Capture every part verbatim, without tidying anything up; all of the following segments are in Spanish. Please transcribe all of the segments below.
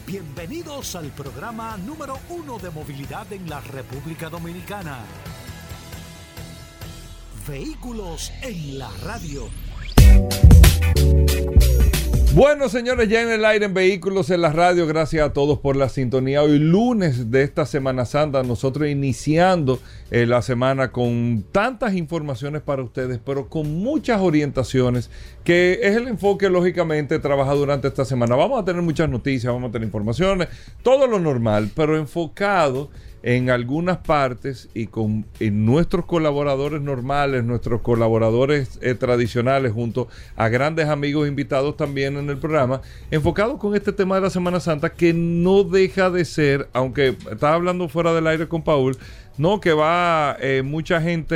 Bienvenidos al programa número uno de movilidad en la República Dominicana. Vehículos en la radio. Bueno, señores, ya en el aire en Vehículos en la radio, gracias a todos por la sintonía. Hoy lunes de esta Semana Santa, nosotros iniciando eh, la semana con tantas informaciones para ustedes, pero con muchas orientaciones, que es el enfoque, lógicamente, trabaja durante esta semana. Vamos a tener muchas noticias, vamos a tener informaciones, todo lo normal, pero enfocado en algunas partes y con en nuestros colaboradores normales, nuestros colaboradores eh, tradicionales, junto a grandes amigos invitados también en el programa, enfocado con este tema de la Semana Santa, que no deja de ser, aunque estaba hablando fuera del aire con Paul, no, que va eh, mucha gente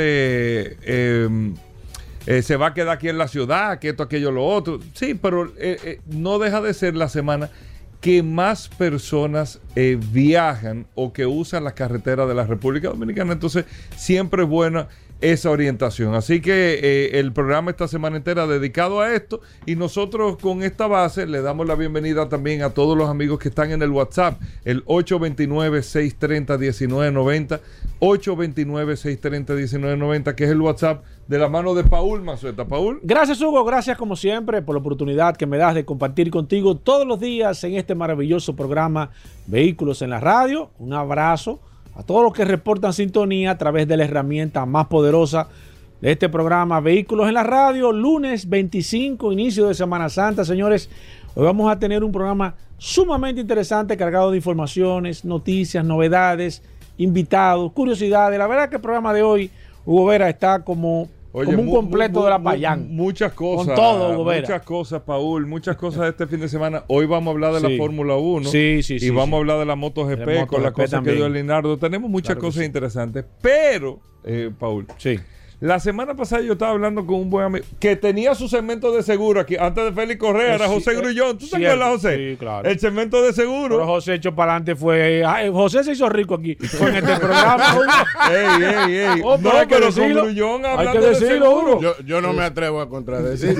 eh, eh, se va a quedar aquí en la ciudad, que esto, aquello, lo otro, sí, pero eh, eh, no deja de ser la semana que más personas eh, viajan o que usan las carreteras de la República Dominicana. Entonces, siempre es buena esa orientación. Así que eh, el programa esta semana entera dedicado a esto, y nosotros con esta base le damos la bienvenida también a todos los amigos que están en el WhatsApp, el ocho dos nueve, seis tres cero, uno nueve nueve cero, ocho dos nueve, seis tres cero, uno nueve nueve cero, que es el WhatsApp de la mano de Paul Mazueta. Paul. Gracias, Hugo. Gracias, como siempre, por la oportunidad que me das de compartir contigo todos los días en este maravilloso programa Vehículos en la Radio. Un abrazo a todos los que reportan sintonía a través de la herramienta más poderosa de este programa, Vehículos en la Radio, lunes veinticinco, inicio de Semana Santa, señores. Hoy vamos a tener un programa sumamente interesante, cargado de informaciones, noticias, novedades, invitados, curiosidades. La verdad que el programa de hoy, Hugo Vera, está como, Oye, como un mu completo mu de la Payán. Muchas cosas. Con todo, Hugo Vera. Muchas cosas, Paul, muchas cosas de este fin de semana. Hoy vamos a hablar de sí. la Fórmula uno. Sí, sí, y sí. vamos sí. a hablar de la MotoGP, de con las cosas también que dio Leonardo. Tenemos muchas claro cosas sí. interesantes. Pero, eh, Paul. Sí. La semana pasada yo estaba hablando con un buen amigo que tenía su segmento de seguro aquí. Antes de Félix Correa, era José Grullón. ¿Tú te acuerdas, José? Sí, claro. El segmento de seguro. Pero José echó para adelante fue... Ay, José se hizo rico aquí con este programa. ey, ey, ey. Oh, no, pero, pero decirlo, con Grullón hablando hay que decirlo, de seguro. Yo, yo no me atrevo a contradecir.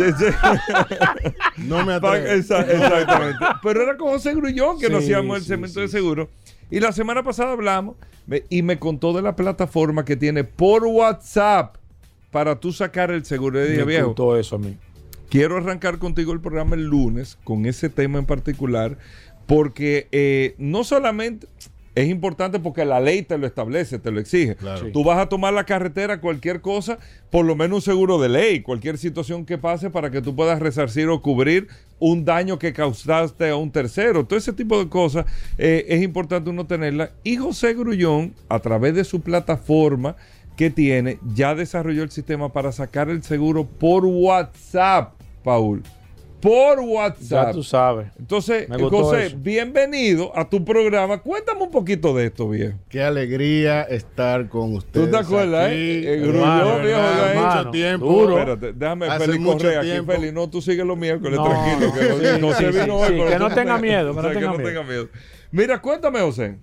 no me atrevo. Exactamente. Pero era con José Grullón que sí, nos hacíamos el sí, segmento sí, de seguro. Y la semana pasada hablamos y me contó de la plataforma que tiene por WhatsApp para tú sacar el seguro. De día viejo. Todo eso a mí. Quiero arrancar contigo el programa el lunes con ese tema en particular, porque eh, no solamente es importante porque la ley te lo establece, te lo exige. Claro. Sí. Tú vas a tomar la carretera, cualquier cosa, por lo menos un seguro de ley, cualquier situación que pase para que tú puedas resarcir o cubrir un daño que causaste a un tercero. Todo ese tipo de cosas eh, es importante uno tenerla. Y José Grullón, a través de su plataforma que tiene, ya desarrolló el sistema para sacar el seguro por WhatsApp, Paul. Por WhatsApp. Ya tú sabes. Entonces, José, eso. bienvenido a tu programa. Cuéntame un poquito de esto, viejo. Qué alegría estar con ustedes. ¿Tú te acuerdas, aquí, eh? El hermano, Grullón, viejo, hermano, ya mucho hecho tiempo. Duro. Espérate, déjame Hace Félix mucho Correa aquí, tiempo. Félix. No, tú sigue los miércoles, No, tranquilo. Que no, sí, no sí, se sí, vino sí, hoy. que pero no tú- tenga miedo, que o no sea, tenga que no miedo. tenga miedo. Mira, cuéntame, José.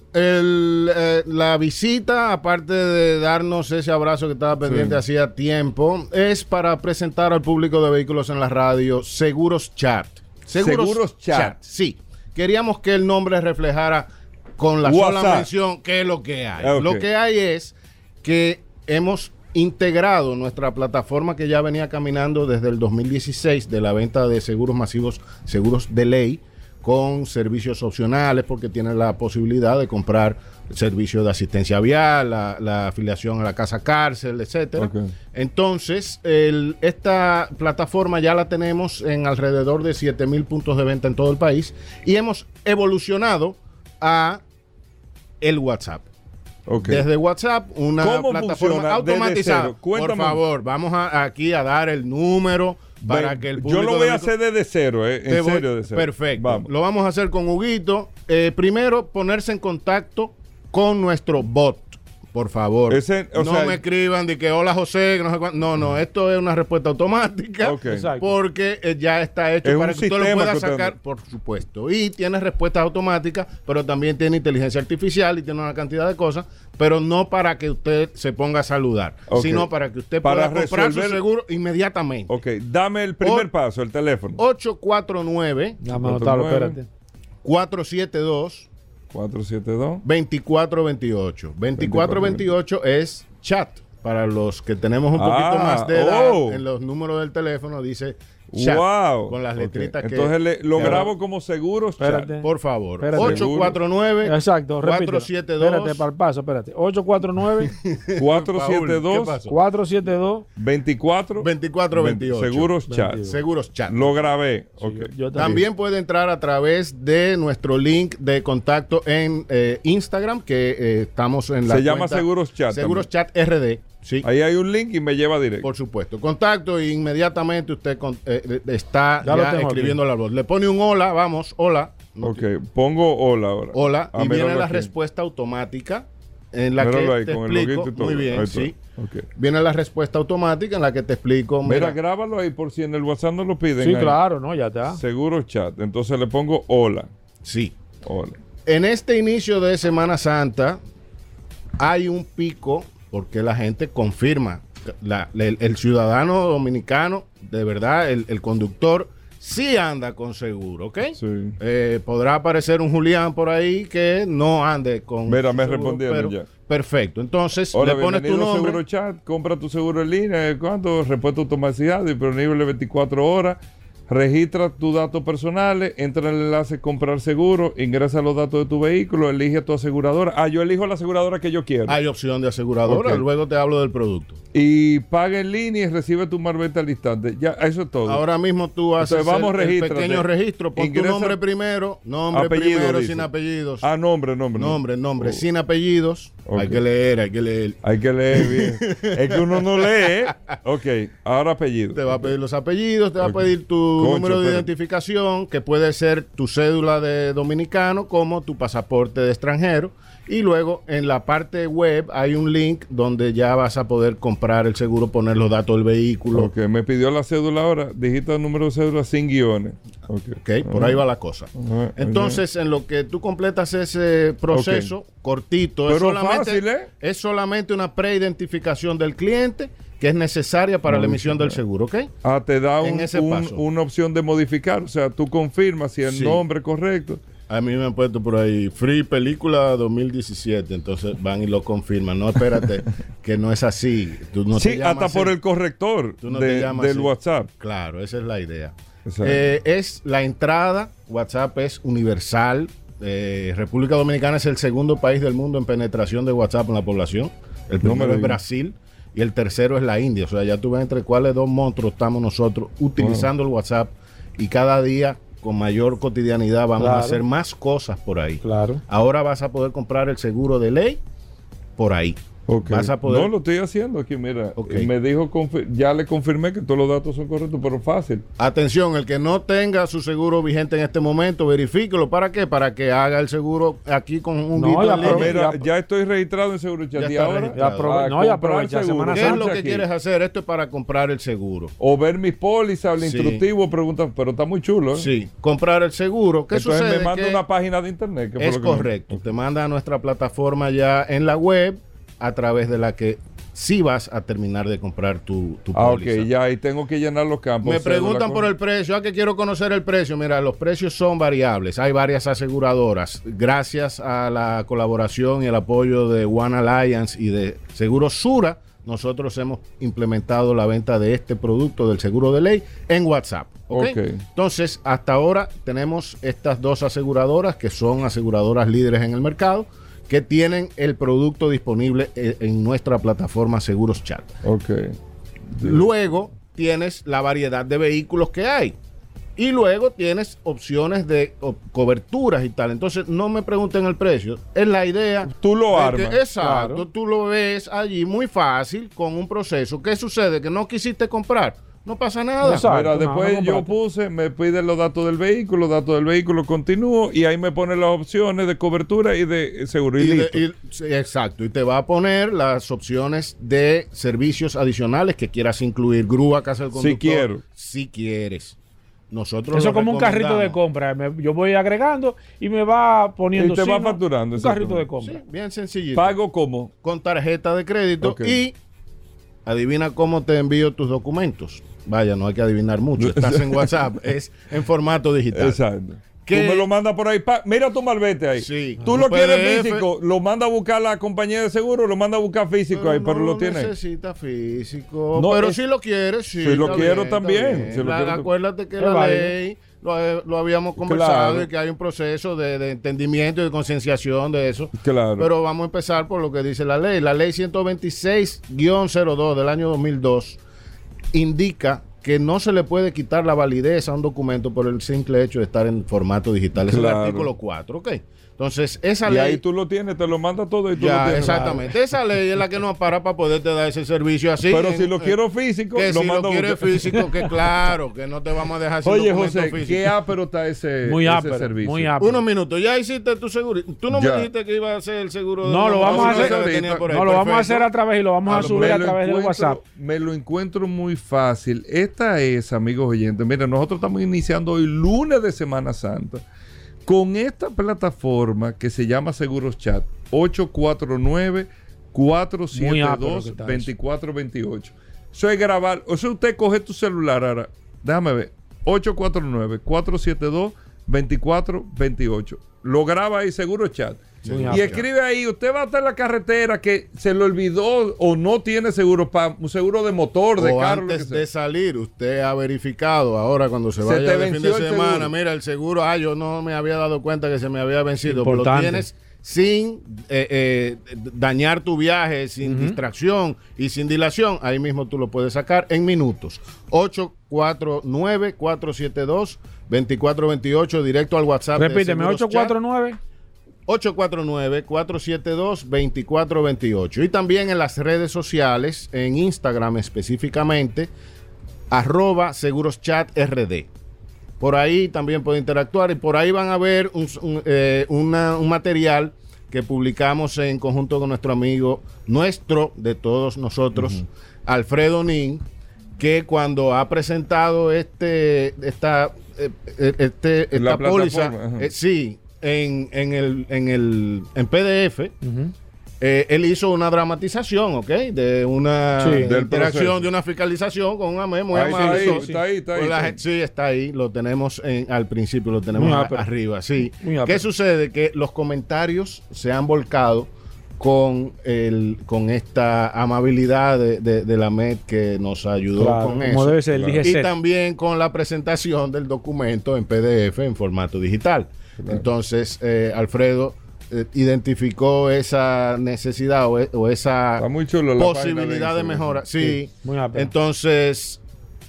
El, eh, la visita, aparte de darnos ese abrazo que estaba pendiente Sí. hacía tiempo, es para presentar al público de Vehículos en la Radio Seguros Chat. Seguros Chat. Sí. Queríamos que el nombre reflejara con la WhatsApp. sola mención qué es lo que hay. Ah, ok. Lo que hay es que hemos integrado nuestra plataforma que ya venía caminando desde el dos mil dieciséis de la venta de seguros masivos, seguros de ley, con servicios opcionales, porque tiene la posibilidad de comprar servicios de asistencia vial, la, la afiliación a la casa cárcel, etcétera. Okay. Entonces, el, esta plataforma ya la tenemos en alrededor de siete mil puntos de venta en todo el país y hemos evolucionado a el WhatsApp. Okay. Desde WhatsApp, una ¿Cómo plataforma funciona desde automatizada. cero? Por Cuéntame. favor, vamos a, aquí a dar el número para Ven, que el público... yo lo voy de a hacer desde cero, ¿eh? te En voy- serio, de cero. Perfecto. Vamos. Lo vamos a hacer con Huguito. Eh, primero, ponerse en contacto con nuestro bot, por favor. Ese, o no sea, me escriban de que hola José, que no sé cuánto. No, no, esto es una respuesta automática. Ok. Exacto. Porque eh, ya está hecho Es para un que usted lo sistema pueda que usted- sacar, por supuesto. Y tiene respuestas automáticas, pero también tiene inteligencia artificial y tiene una cantidad de cosas, pero no para que usted se ponga a saludar, Ok. sino para que usted Para pueda comprar su resolver- seguro inmediatamente. Ok, dame el primer O- paso, el teléfono. ocho cuatro nueve, Déjame anotarlo, nueve. espérate. cuatro siete dos, cuatro siete dos, veinticuatro veintiocho. veinticuatro veintiocho es chat. Para los que tenemos un poquito Ah, más de edad, oh. en los números del teléfono dice chat. Wow. Con las letritas Ok. que... Entonces le- lo que- grabo como seguros chat. Espérate. Por favor. Espérate. ocho cuatro nueve, Exacto, repítelo. cuatro siete dos. Espérate, para el paso, espérate. ocho cuatro nueve, cuatro siete Paul, ¿qué dos, pasó? cuatro siete dos. veinticuatro, veinticuatro veintiocho. Seguros chat. veintidós. Seguros chat. Lo grabé. Ok. Yo, yo También puede entrar a través de nuestro link de contacto en eh, Instagram, que eh, estamos en la Se llama cuenta Seguros Chat Seguros también. Chat R D. Sí, Ahí hay un link y me lleva directo. por supuesto. Contacto e inmediatamente usted con- eh, está Ya lo ya, tengo escribiendo la voz. Le pone un hola, vamos, hola. No Ok, pongo hola ahora. Hola, Ah, y viene míralo la aquí. respuesta automática en la Míralo que ahí, te con el explico. loguito y todo. Muy bien, Ahí está. sí. Ok. Viene la respuesta automática en la que te explico. Mira, Mira, grábalo ahí por si en el WhatsApp no lo piden. Sí, ahí. claro, no, ya está. Seguros chat. Entonces le pongo hola. sí. Hola. En este inicio de Semana Santa hay un pico porque la gente confirma. La- el, el ciudadano dominicano, de verdad, el, el conductor, sí anda con seguro, ¿ok? Sí. Eh, podrá aparecer un Julián por ahí que no ande con Mira, me seguro, respondieron pero- ya. Perfecto. Entonces, Hola, le pones tu bienvenido a nombre. Seguro Chat. Compra tu seguro en línea. ¿Cuánto? Respuesta automatizada, disponible veinticuatro horas. Registra tus datos personales, entra en el enlace comprar seguro, ingresa los datos de tu vehículo, elige a tu aseguradora. Ah, yo elijo la aseguradora que yo quiero. Hay opción de aseguradora, Ok. luego te hablo del producto. Y paga en línea y recibe tu marbete al instante. Ya, eso es todo. Ahora mismo tú haces Entonces, vamos, el, el regístrate. pequeño registro, pon Ingresa- tu nombre primero, nombre Apellido, primero, dice. sin apellidos. Ah, nombre, nombre. Nombre, nombre, Oh. sin apellidos. Ok. Hay que leer, hay que leer. Hay que leer bien. Es que uno no lee. Ok, ahora apellido. Te va a pedir los apellidos, te va Ok. a pedir tu Concho, número de pero- identificación, que puede ser tu cédula de dominicano como tu pasaporte de extranjero. Y luego en la parte web hay un link donde ya vas a poder comprar el seguro, poner los datos del vehículo. Ok, me pidió la cédula ahora. Digita el número de cédula sin guiones. Ok, Ok, por ahí va la cosa. Ajá, Entonces, en lo que tú completas ese proceso cortito, es Pero solamente, fácil, ¿eh? es solamente una preidentificación del cliente que es necesaria para la emisión del seguro, ¿ok? Ah, te da En un- ese un- paso. una opción de modificar. O sea, tú confirmas si el Sí. nombre es correcto. A mí me han puesto por ahí Free Película dos mil diecisiete, entonces van y lo confirman. No, espérate, que no es así. Tú no te sí, llamas hasta por así. el corrector Tú no te de- llamas del así. WhatsApp. Claro, esa es la idea. Exacto. Eh, es la entrada, WhatsApp es universal. Eh, República Dominicana es el segundo país del mundo en penetración de WhatsApp en la población. El No me primero es digas. Brasil y el tercero es la India. O sea, ya tú ves entre cuáles dos monstruos estamos nosotros utilizando el WhatsApp, y cada día con mayor cotidianidad vamos Claro. a hacer más cosas por ahí. Claro. Ahora vas a poder comprar el seguro de ley por ahí. Ok. Vas a poder- No, lo estoy haciendo aquí, mira. Ok. Y me dijo, confi- ya le confirmé que todos los datos son correctos, pero fácil. Atención, el que no tenga su seguro vigente en este momento, verifíquelo. ¿Para qué? Para que haga el seguro aquí con un No, guito ya en línea. Ah, mira, ya- ya estoy registrado en Seguro Chat. Ya Y está ahora, registrado. Ya aprove- a no, ya comprar aprovecha seguro. Semana ¿Qué es lo Sánchez que aquí. quieres hacer? Esto es para comprar el seguro. O ver mis pólizas, el Sí. instructivo, pregunta, pero está muy chulo. ¿eh? Sí, comprar el seguro. ¿Qué Entonces sucede? me manda Que una página de internet. que fue es lo que me- correcto. Te manda a nuestra plataforma ya en la web, a través de la que sí vas a terminar de comprar tu, tu Ah, ok, póliza. ya, y tengo que llenar los campos. Me cédula, preguntan con- por el precio. ¿A qué quiero conocer el precio? Mira, los precios son variables. Hay varias aseguradoras. Gracias a la colaboración y el apoyo de One Alliance y de Seguros Sura, nosotros hemos implementado la venta de este producto del seguro de ley en WhatsApp. ¿ok? Ok. Entonces, hasta ahora tenemos estas dos aseguradoras que son aseguradoras líderes en el mercado, que tienen el producto disponible en, en nuestra plataforma Seguros Chat. Ok. Luego tienes la variedad de vehículos que hay. Y luego tienes opciones de o, coberturas y tal. Entonces, no me pregunten el precio. Es la idea. Tú lo de armas. que- exacto. Claro. Tú lo ves allí muy fácil con un proceso. ¿Qué sucede? Que no quisiste comprar. No pasa nada. Exacto. Mira, no, después no yo compraste. puse, me pide los datos del vehículo, datos del vehículo, continúo y ahí me pone las opciones de cobertura y de seguro. Y, Y de- listo. y- sí, exacto. Y te va a poner las opciones de servicios adicionales que quieras incluir. Grúa, casa del Si conductor. quiero. Si quieres. Nosotros Eso lo es como un carrito de recomendamos. compra. Me- yo voy agregando y me va poniendo. Y te va signo, facturando, Un carrito de exactamente. compra. Sí, bien sencillito. Pago como. Con tarjeta de crédito Ok. y adivina cómo te envío tus documentos. Vaya, no hay que adivinar mucho. Estás en WhatsApp, es en formato digital. Exacto. Tú me lo mandas por ahí. Pa, mira tu malvete ahí. Sí. Tú Un lo quieres P D F. físico, lo manda a buscar la compañía de seguro, lo manda a buscar físico Pero ahí, no pero lo tiene. No necesita físico. No, pero es- si lo quieres, sí. si lo está quiero bien, también, está bien. si lo La- quiero- acuérdate que Es la válido. ley lo, lo habíamos conversado Claro. y que hay un proceso de, de entendimiento y de concienciación de eso. Claro. Pero vamos a empezar por lo que dice la ley. La ley ciento veintiséis guión cero dos del año dos mil dos indica que no se le puede quitar la validez a un documento por el simple hecho de estar en formato digital. Ese Claro. es el artículo cuatro, ¿ok? Entonces, esa Y ley... ahí tú lo tienes, te lo manda todo y tú lo Ya, tienes. exactamente. Esa ley es la que nos para para poderte dar ese servicio así. Pero en- si lo eh, quiero físico, que lo si mando lo a quieres buscar. físico, que claro, que no te vamos a dejar sin Oye, documento José, físico. qué ápero está ese, Muy ese ápero, servicio. muy ápero. Unos minutos, ya hiciste tu seguro. Tú no Ya. me dijiste que iba a hacer el seguro. de No, lo una vamos a persona hacer. que tenía por ahí. No, lo vamos a Perfecto. hacer a través y lo vamos a, A lo- subir me a lo través del encuentro- WhatsApp. Me lo encuentro muy fácil. Esta es, amigos oyentes, mira, nosotros estamos iniciando hoy lunes de Semana Santa con esta plataforma que se llama Seguros Chat, ocho cuatro nueve, cuatro siete dos, dos cuatro dos ocho. Eso es grabar, o sea, usted coge tu celular ahora, déjame ver, ocho cuatro nueve, cuatro siete dos, dos cuatro dos ocho. Lo graba ahí, Seguro Chat. Muy Y ápero. escribe ahí, usted va a estar en la carretera que se le olvidó o no tiene seguro para un seguro de motor, de O carro, lo que antes sea. de salir, usted ha verificado ahora cuando se Se vaya te de fin venció de el semana, seguro. mira el seguro, ah, yo no me había dado cuenta que se me había vencido, pero lo Importante. tienes sin eh, eh, dañar tu viaje, sin distracción y sin dilación, ahí mismo tú lo puedes sacar en minutos. ocho cuatro nueve, cuatro siete dos, dos cuatro dos ocho, directo al WhatsApp. de Repíteme, Seguros ocho cuatro nueve. Chat, ocho cuatro nueve, cuatro siete dos, dos cuatro dos ocho. Y también en las redes sociales, en Instagram específicamente, arroba seguroschatRD. Por ahí también puede interactuar y por ahí van a ver un, un, eh, una- un material que publicamos en conjunto con nuestro amigo, nuestro, de todos nosotros, Alfredo Nin, que cuando ha presentado este esta eh, eh, este La esta póliza, plataforma, ajá. eh, sí, en, en el en el en P D F, eh, él hizo una dramatización, ¿ok? De una Sí, del interacción, proceso. de una fiscalización con un amén muy Ahí está amable. ahí, So- está ahí, está ahí, pues la está gente- sí, está ahí, lo tenemos en- al principio, lo tenemos Muy a- ápero. arriba, sí. Muy ápero. ¿Qué sucede? Que los comentarios se han volcado con el con esta amabilidad de, de- de la M E D que nos ayudó Claro, con como eso. debe ser el Claro. D G C. Y también con la presentación del documento en P D F en formato digital. Entonces, eh, Alfredo eh, identificó esa necesidad o, e- o esa Está muy chulo la posibilidad página de Instagram. mejora. Sí. Muy ápero. Entonces,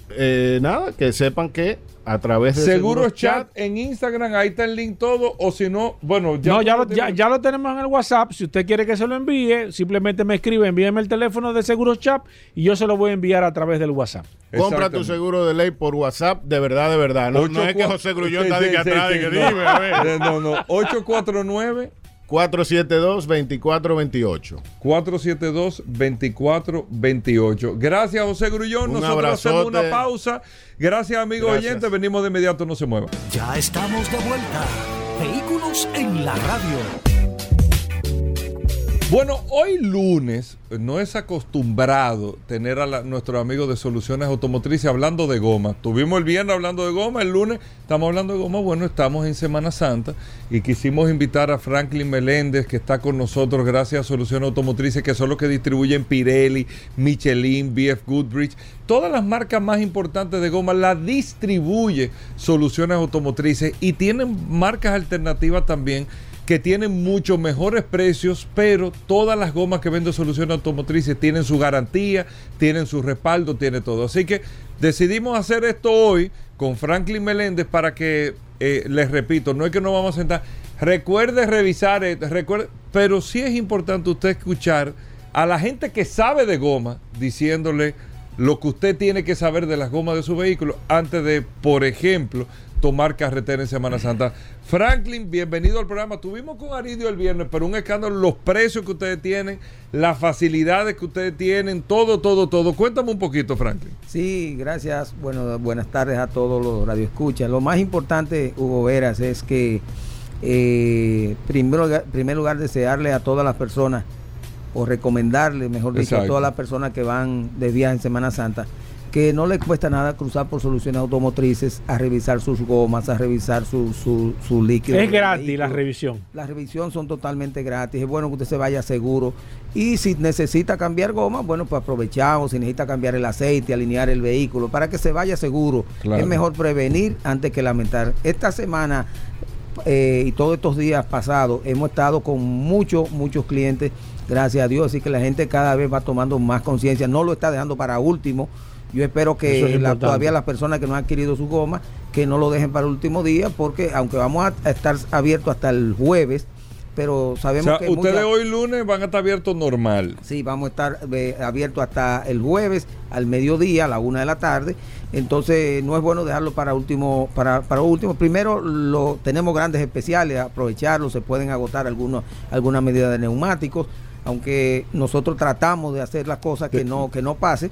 eh, nada, que sepan que a través de Seguros Chat en Instagram, ahí está el link todo, o si no, bueno, ya no, tú ya lo lo, ya, tienes. ya lo tenemos en el WhatsApp. Si usted quiere que se lo envíe, simplemente me escribe, envíeme el teléfono de Seguros Chat y yo se lo voy a enviar a través del WhatsApp. compra tu Exactamente. seguro de ley por WhatsApp, de verdad, de verdad. No, no es que José Grullón Sí, está de sí, que sí, atrás, sí, de que no. dime, a ver. No, no, ocho cuatro nueve, cuatro siete dos, dos cuatro dos ocho. cuatro siete dos, dos cuatro dos ocho. Gracias, José Grullón. Un Nosotros hacemos abrazote. una pausa. Gracias, amigos Gracias. oyentes. Venimos de inmediato, no se muevan. Ya estamos de vuelta. Vehículos en la radio. Bueno, hoy lunes no es acostumbrado tener a la- nuestros amigos de Soluciones Automotrices hablando de goma. Tuvimos el viernes hablando de goma, el lunes estamos hablando de goma. Bueno, estamos en Semana Santa y quisimos invitar a Franklin Meléndez, que está con nosotros gracias a Soluciones Automotrices, que son los que distribuyen Pirelli, Michelin, B F Goodrich. Todas las marcas más importantes de goma las distribuye Soluciones Automotrices y tienen marcas alternativas también que tienen muchos mejores precios, pero todas las gomas que vende Soluciones Automotrices tienen su garantía, tienen su respaldo, tiene todo. Así que decidimos hacer esto hoy con Franklin Meléndez para que, eh, les repito, no es que nos vamos a sentar, recuerde revisar, esto, recuerde, pero sí es importante usted escuchar a la gente que sabe de goma diciéndole lo que usted tiene que saber de las gomas de su vehículo antes de, por ejemplo, tomar carretera en Semana Santa. Franklin, bienvenido al programa. Tuvimos con Aridio el viernes, pero un escándalo, los precios que ustedes tienen, las facilidades que ustedes tienen, todo, todo, todo. Cuéntame un poquito, Franklin. Sí, gracias. Bueno, buenas tardes a todos los radioescuchas. Lo más importante, Hugo Veras, es que eh, primero, en primer lugar desearle a todas las personas, o recomendarle, mejor dicho, Exacto. a todas las personas que van de viaje en Semana Santa, que no le cuesta nada cruzar por Soluciones Automotrices a revisar sus gomas, a revisar su, su, su líquido. Es gratis la revisión. Las revisiones son totalmente gratis. Es bueno que usted se vaya seguro. Y si necesita cambiar goma, bueno, pues aprovechamos. Si necesita cambiar el aceite, alinear el vehículo, para que se vaya seguro. Claro. Es mejor prevenir antes que lamentar. Esta semana eh, y todos estos días pasados hemos estado con muchos, muchos clientes, gracias a Dios. Así que la gente cada vez va tomando más conciencia. No lo está dejando para último. Yo espero que es la, todavía las personas que no han adquirido su goma, que no lo dejen para el último día, porque aunque vamos a, a estar abiertos hasta el jueves, pero sabemos o sea, que... ustedes muchas, hoy lunes van a estar abiertos normal. Sí, vamos a estar eh, abiertos hasta el jueves, al mediodía, a la una de la tarde. Entonces no es bueno dejarlo para último, para, para último. Primero lo tenemos grandes especiales, aprovecharlo, se pueden agotar algunos, alguna medida de neumáticos. Aunque nosotros tratamos de hacer las cosas que no que no pase.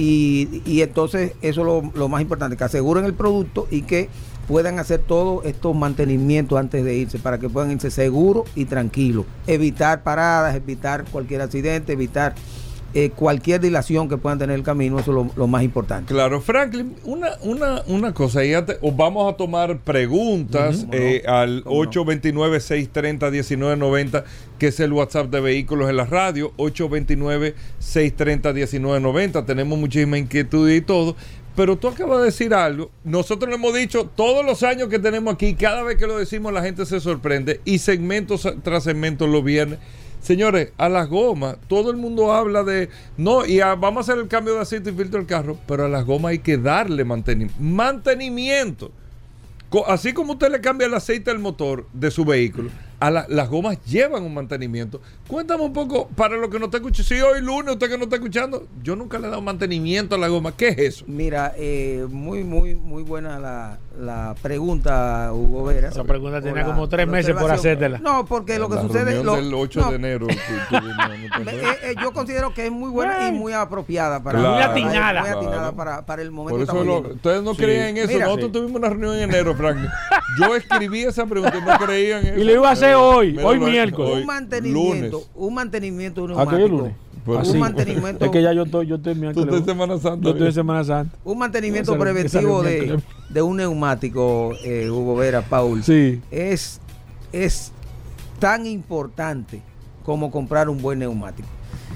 y, y entonces eso es lo, lo más importante, que aseguren el producto y que puedan hacer todos estos mantenimientos antes de irse, para que puedan irse seguros y tranquilos, evitar paradas, evitar cualquier accidente, evitar eh, cualquier dilación que puedan tener el camino. Eso es lo, lo más importante. Claro, Franklin, una, una, una cosa, ya te, os vamos a tomar preguntas uh-huh. eh, no? al ocho dos nueve, seis tres cero, uno nueve nueve cero, que es el WhatsApp de Vehículos en la Radio, ocho dos nueve, seis tres cero, uno nueve nueve cero. Tenemos muchísima inquietud y todo, pero tú acabas de decir algo. Nosotros lo hemos dicho todos los años que tenemos aquí, cada vez que lo decimos la gente se sorprende, y segmentos tras segmentos los viernes. Señores, a las gomas, todo el mundo habla de, no, y a, vamos a hacer el cambio de aceite y filtro del carro, pero a las gomas hay que darle mantenimiento. Mantenimiento. Co- así como usted le cambia el aceite al motor de su vehículo, a la, las gomas llevan un mantenimiento. Cuéntame un poco, para los que no te escuchan, si hoy lunes usted que no está escuchando, yo nunca le he dado mantenimiento a la goma. ¿Qué es eso? Mira, eh, muy, muy, muy buena la, la pregunta, Hugo Vera. Esa pregunta tenía como tres meses por hacértela. No, porque lo que la sucede... Lo, del ocho no, de enero. tú, tú, no, no, eh, eh, yo considero que es muy buena y muy apropiada para... Claro, muy atinada. Muy atinada claro. para, para el momento. Por eso lo, ustedes no sí. creían en eso. Mira, Nosotros sí. tuvimos una reunión en enero, Franklin. Yo escribí esa pregunta y no creían en eso. Y lo iba a hacer hoy, Mira, hoy lo, miércoles. Un mantenimiento, lunes. un mantenimiento de un neumático. ¿A qué lunes? Un Así. mantenimiento. Es que ya yo estoy, yo estoy miércoles. Tú estás en Semana Santa. Yo estoy en Semana Santa. Un mantenimiento esa, preventivo esa de, de un neumático, eh, Hugo Vera, Paul, sí. es, es tan importante como comprar un buen neumático.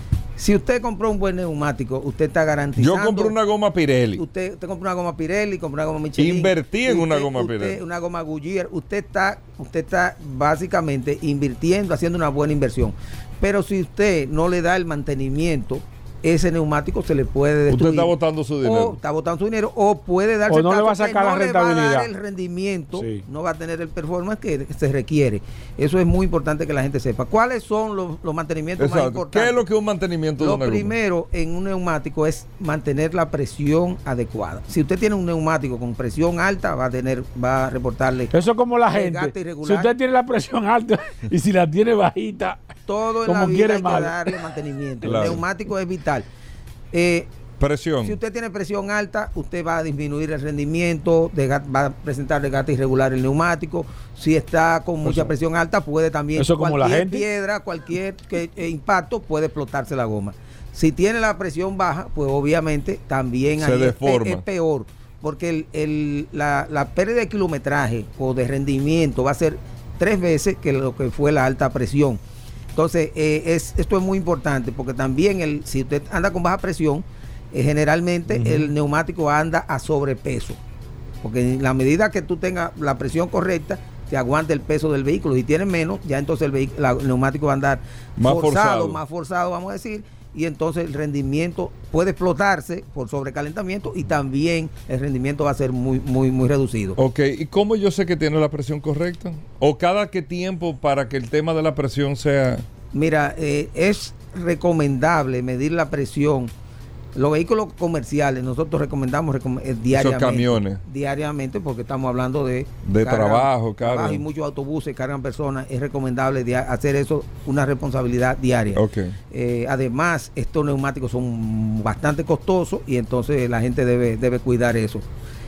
Si usted compró un buen neumático, usted está garantizando... Yo compré una goma Pirelli. Usted, usted compró una goma Pirelli, compró una goma Michelin. Invertí en usted, una goma usted, Pirelli. Una goma Goodyear. Usted está, usted está básicamente invirtiendo, haciendo una buena inversión. Pero si usted no le da el mantenimiento, ese neumático se le puede destruir. Usted está botando su dinero. O está botando su dinero, o puede darse o no le va a sacar la no rentabilidad. Le va a dar el rendimiento, sí. no va a tener el performance que se requiere. Eso es muy importante que la gente sepa. ¿Cuáles son los, los mantenimientos Exacto. más importantes? ¿Qué es lo que es un mantenimiento Lo de una primero goma? En un neumático es mantener la presión adecuada. Si usted tiene un neumático con presión alta, va a tener, va a reportarle. Eso es como la gente. Si usted tiene la presión alta y si la tiene bajita, todo en como la vida quiere hay mal. que darle mantenimiento. Claro. El neumático es vital. Eh, presión. Si usted tiene presión alta, usted va a disminuir el rendimiento, de, va a presentar desgaste irregular el neumático. Si está con mucha presión alta, puede también eso como cualquier la gente. piedra, cualquier que, eh, impacto puede explotarse la goma. Si tiene la presión baja, pues obviamente también se ahí deforma. Es, es peor, porque el, el, la, la pérdida de kilometraje o de rendimiento va a ser tres veces que lo que fue la alta presión. Entonces, eh, es, esto es muy importante porque también el, si usted anda con baja presión, eh, generalmente uh-huh. el neumático anda a sobrepeso. Porque en la medida que tú tengas la presión correcta, te aguanta el peso del vehículo. Si tienes menos, ya entonces el, vehic- la, el neumático va a andar más forzado, forzado, más forzado, vamos a decir. Y entonces el rendimiento puede explotarse por sobrecalentamiento y también el rendimiento va a ser muy, muy, muy reducido. Ok, ¿y cómo yo sé que tiene la presión correcta? ¿O cada qué tiempo para que el tema de la presión sea...? Mira, eh, es recomendable medir la presión. Los vehículos comerciales nosotros recomendamos recom- eh, diariamente. Esos camiones. Diariamente porque estamos hablando de... De cargan, trabajo, trabajo y muchos autobuses cargan personas. Es recomendable dia- hacer eso una responsabilidad diaria. Okay. Eh, además, estos neumáticos son bastante costosos y entonces la gente debe, debe cuidar eso.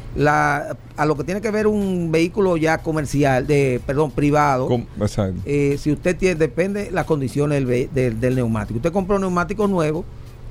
La, a lo que tiene que ver un vehículo ya comercial, de perdón, privado, Com- eh, si usted tiene, depende de las condiciones del, ve- del, del neumático. Usted compró un neumático nuevo,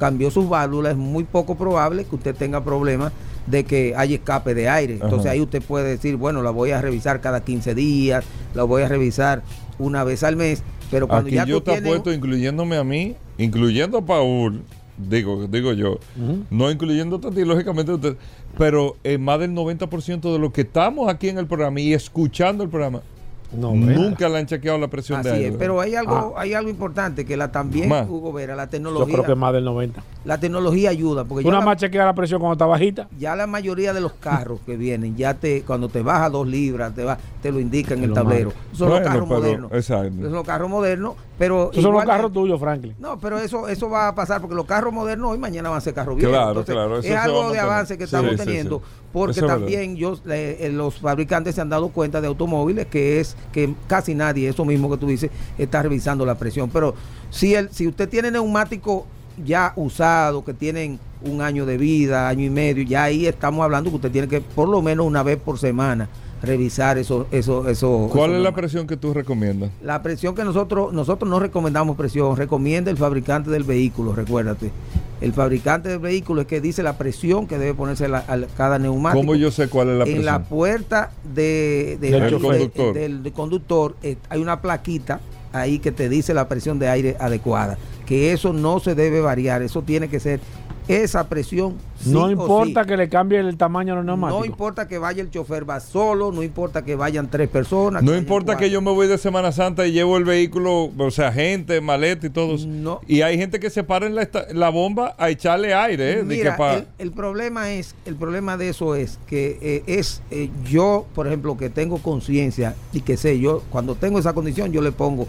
cambió sus válvulas, es muy poco probable que usted tenga problemas de que haya escape de aire. Entonces Ajá. ahí usted puede decir, bueno, la voy a revisar cada quince días, la voy a revisar una vez al mes, pero cuando Aquí ya yo tú te tienes... apuesto, incluyéndome a mí, incluyendo a Paul, digo, digo yo, uh-huh. no incluyéndote a ti, lógicamente usted, pero eh, más del noventa por ciento de los que estamos aquí en el programa y escuchando el programa, No, nunca le han chequeado la presión Así de aire. Es, pero hay algo, ah. hay algo importante que la también, más. Hugo Vera, la tecnología. Yo creo que más del noventa. La tecnología ayuda. Porque ¿Tú nada la, más chequeas la presión cuando está bajita? Ya la mayoría de los carros que vienen, ya te cuando te baja dos libras, te va, te lo indica en el tablero. Esos son bueno, los carros pero, modernos. Exacto. Esos son los carros modernos, pero. Esos son los carros tuyos, Franklin. No, pero eso, eso va a pasar porque los carros modernos hoy mañana van a ser carros viejos. Claro, Entonces, claro. Eso es algo de a avance que sí, estamos sí, teniendo. Sí, sí. Porque eso también yo, eh, los fabricantes se han dado cuenta de automóviles que es que casi nadie, eso mismo que tú dices, está revisando la presión. Pero si el, si usted tiene neumático ya usado, que tienen un año de vida, año y medio, ya ahí estamos hablando que usted tiene que por lo menos una vez por semana revisar eso, eso, eso. ¿Cuál eso es la normal. presión que tú recomiendas? La presión que nosotros, nosotros no recomendamos presión, recomienda el fabricante del vehículo, recuérdate. El fabricante del vehículo es que dice la presión que debe ponerse a, a cada neumático. ¿Cómo yo sé cuál es la presión? En la puerta de, de, del, de, conductor. De, del, del conductor eh, hay una plaquita ahí que te dice la presión de aire adecuada, que eso no se debe variar, eso tiene que ser esa presión. No sí importa sí. que le cambie el tamaño a los neumáticos. No importa que vaya el chofer va solo, no importa que vayan tres personas. No importa que yo me voy de Semana Santa y llevo el vehículo, o sea, gente, maleta y todo. No. Y hay gente que se para en la, la bomba a echarle aire. ¿eh? Mira, de que pa... el, el problema es, el problema de eso es que eh, es eh, yo, por ejemplo, que tengo conciencia y que sé, yo cuando tengo esa condición yo le pongo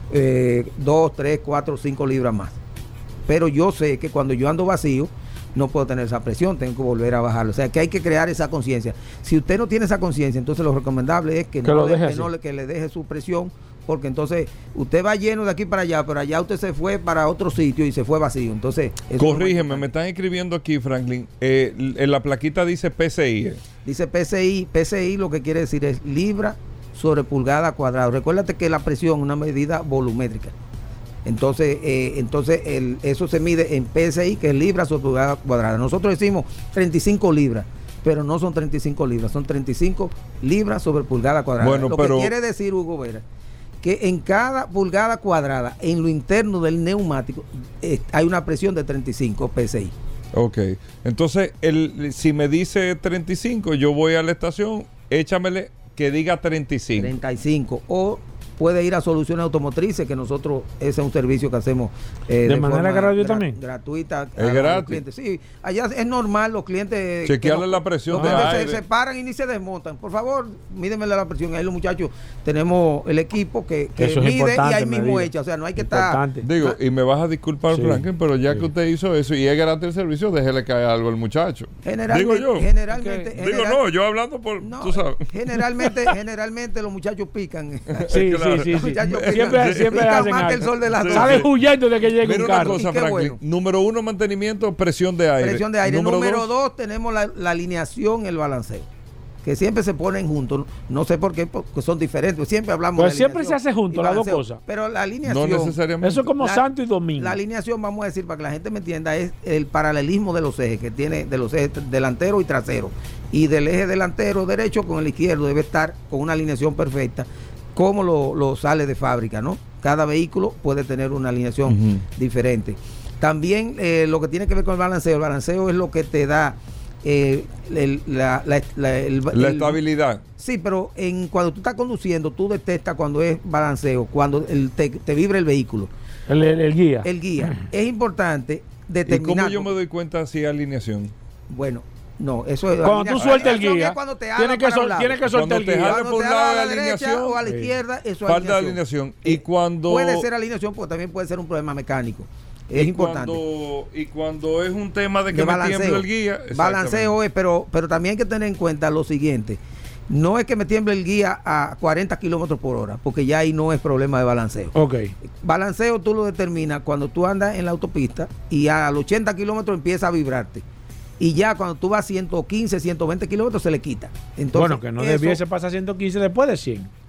eh, dos, tres, cuatro, cinco libras más. Pero yo sé que cuando yo ando vacío no puedo tener esa presión, tengo que volver a bajarlo. O sea, que hay que crear esa conciencia. Si usted no tiene esa conciencia, entonces lo recomendable es que, que, no, le, que, no le, que le deje su presión, porque entonces usted va lleno de aquí para allá, pero allá usted se fue para otro sitio y se fue vacío. Entonces, corrígeme, me están escribiendo aquí, Franklin, eh, en la plaquita dice P S I. Eh. Dice P S I, P S I lo que quiere decir es libra sobre pulgada cuadrada. Recuérdate que la presión es una medida volumétrica. Entonces, eh, entonces el, eso se mide en P S I, que es libra sobre pulgada cuadrada. Nosotros decimos treinta y cinco libras, pero no son treinta y cinco libras, son treinta y cinco libras sobre pulgada cuadrada. Bueno, lo pero... que quiere decir, Hugo Vera, que en cada pulgada cuadrada, en lo interno del neumático, eh, hay una presión de treinta y cinco P S I. Ok, entonces, el, si me dice treinta y cinco, yo voy a la estación, échamele que diga treinta y cinco. treinta y cinco, o puede ir a Soluciones Automotrices, que nosotros, ese es un servicio que hacemos eh, de, de manera gratuita gra también. Gratuita. Es gratis. Sí, allá es normal, los clientes. Chequearle no, la presión de aire. Se, se paran y ni se desmontan. Por favor, mídemele la presión. Ahí los muchachos, tenemos el equipo que, que eso mide y ahí mismo medida. echa. O sea, no hay que importante. estar. Digo, y me vas a disculpar, sí, Franklin, pero ya sí. que usted hizo eso y es gratis el servicio, déjele caer algo al muchacho. Generalmente, digo yo. Generalmente, Digo, general, no, yo hablando por. No, tú sabes. Generalmente, generalmente los muchachos pican. Sí, claro. sí, sí. sí. Pican, siempre siempre hacen más que el sol de las doce. Sale huyendo de que llegue Mira un una carro. cosa, Franklin. Bueno. Número uno, mantenimiento, presión de aire. Presión de aire. Número, Número dos, dos, tenemos la, la alineación, el balanceo. Que siempre se ponen juntos. No sé por qué, porque son diferentes. Siempre hablamos Pero de siempre se hace juntos las dos cosas. Pero la alineación. No necesariamente. Eso es como la, santo y domingo. La alineación, vamos a decir, para que la gente me entienda, es el paralelismo de los ejes, que tiene de los ejes delantero y trasero. Y del eje delantero derecho con el izquierdo debe estar con una alineación perfecta, como lo, lo sale de fábrica, ¿no? Cada vehículo puede tener una alineación uh-huh. diferente. También eh, lo que tiene que ver con el balanceo, el balanceo es lo que te da eh, el, la, la, la, el, la el, estabilidad. Sí, pero en cuando tú estás conduciendo, tú detectas cuando es balanceo, cuando el, te, te vibra el vehículo. El, el, el guía. El guía. Es importante determinar. ¿Y cómo yo me doy cuenta si hay alineación? Bueno, no, eso es. Cuando tú sueltas el guía, tiene que, sol, tiene que soltar el guía. Cuando por te lado a la de derecha alineación o a la sí. izquierda, eso es falta alineación. alineación. Y cuando puede ser alineación, porque también puede ser un problema mecánico. Es y importante. Cuando, y cuando es un tema de que de me balanceo, tiemble el guía. Balanceo es, pero, pero también hay que tener en cuenta lo siguiente. No es que me tiemble el guía a cuarenta kilómetros por hora, porque ya ahí no es problema de balanceo. Ok. Balanceo tú lo determinas cuando tú andas en la autopista y a los ochenta kilómetros empieza a vibrarte. Y ya cuando tú vas a ciento quince, ciento veinte kilómetros se le quita. Entonces, bueno, que no eso, debiese pasar ciento quince después de cien.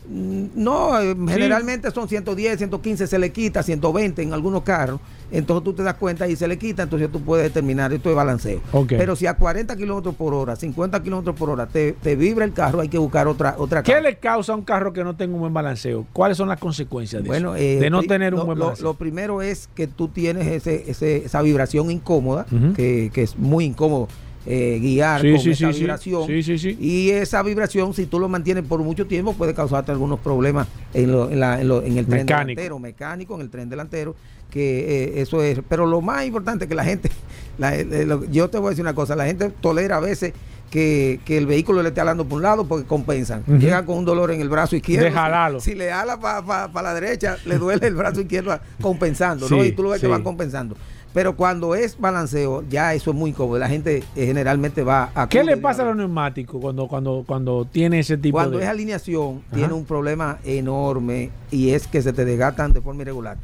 No, eh, Sí. generalmente son ciento diez, ciento quince, se le quita, ciento veinte en algunos carros. Entonces tú te das cuenta y se le quita, entonces tú puedes determinar esto de balanceo. Ok. Pero si a cuarenta kilómetros por hora, cincuenta kilómetros por hora te, te vibra el carro, hay que buscar otra otra ¿Qué causa. le causa a un carro que no tenga un buen balanceo? ¿Cuáles son las consecuencias de Bueno, eso? eh, de no pri- tener un lo, buen lo- balanceo. lo primero es que tú tienes ese, ese, esa vibración incómoda, Ujú. que, que es muy incómodo eh, guiar Sí, con sí, esa sí, sí. vibración. Sí, sí, sí. Y esa vibración, si tú lo mantienes por mucho tiempo, puede causarte algunos problemas en, lo- en, la- en lo- en el tren Mecánico. delantero, mecánico, en el tren delantero, que eh, eso es. Pero lo más importante es que la gente, la- eh, lo- yo te voy a decir una cosa, la gente tolera a veces que, que el vehículo le esté jalando por un lado porque compensan. Ujú. Llega con un dolor en el brazo izquierdo. De jalarlo. Si, si le jala para pa, pa la derecha, le duele el brazo izquierdo compensando, Sí, ¿no? Y tú lo ves sí. que van compensando. Pero cuando es balanceo, ya eso es muy incómodo. La gente eh, generalmente va a... ¿Qué le pasa a los neumáticos cuando, cuando, cuando tiene ese tipo Cuando de...? es alineación, Ajá. tiene un problema enorme y es que se te desgastan de forma irregular.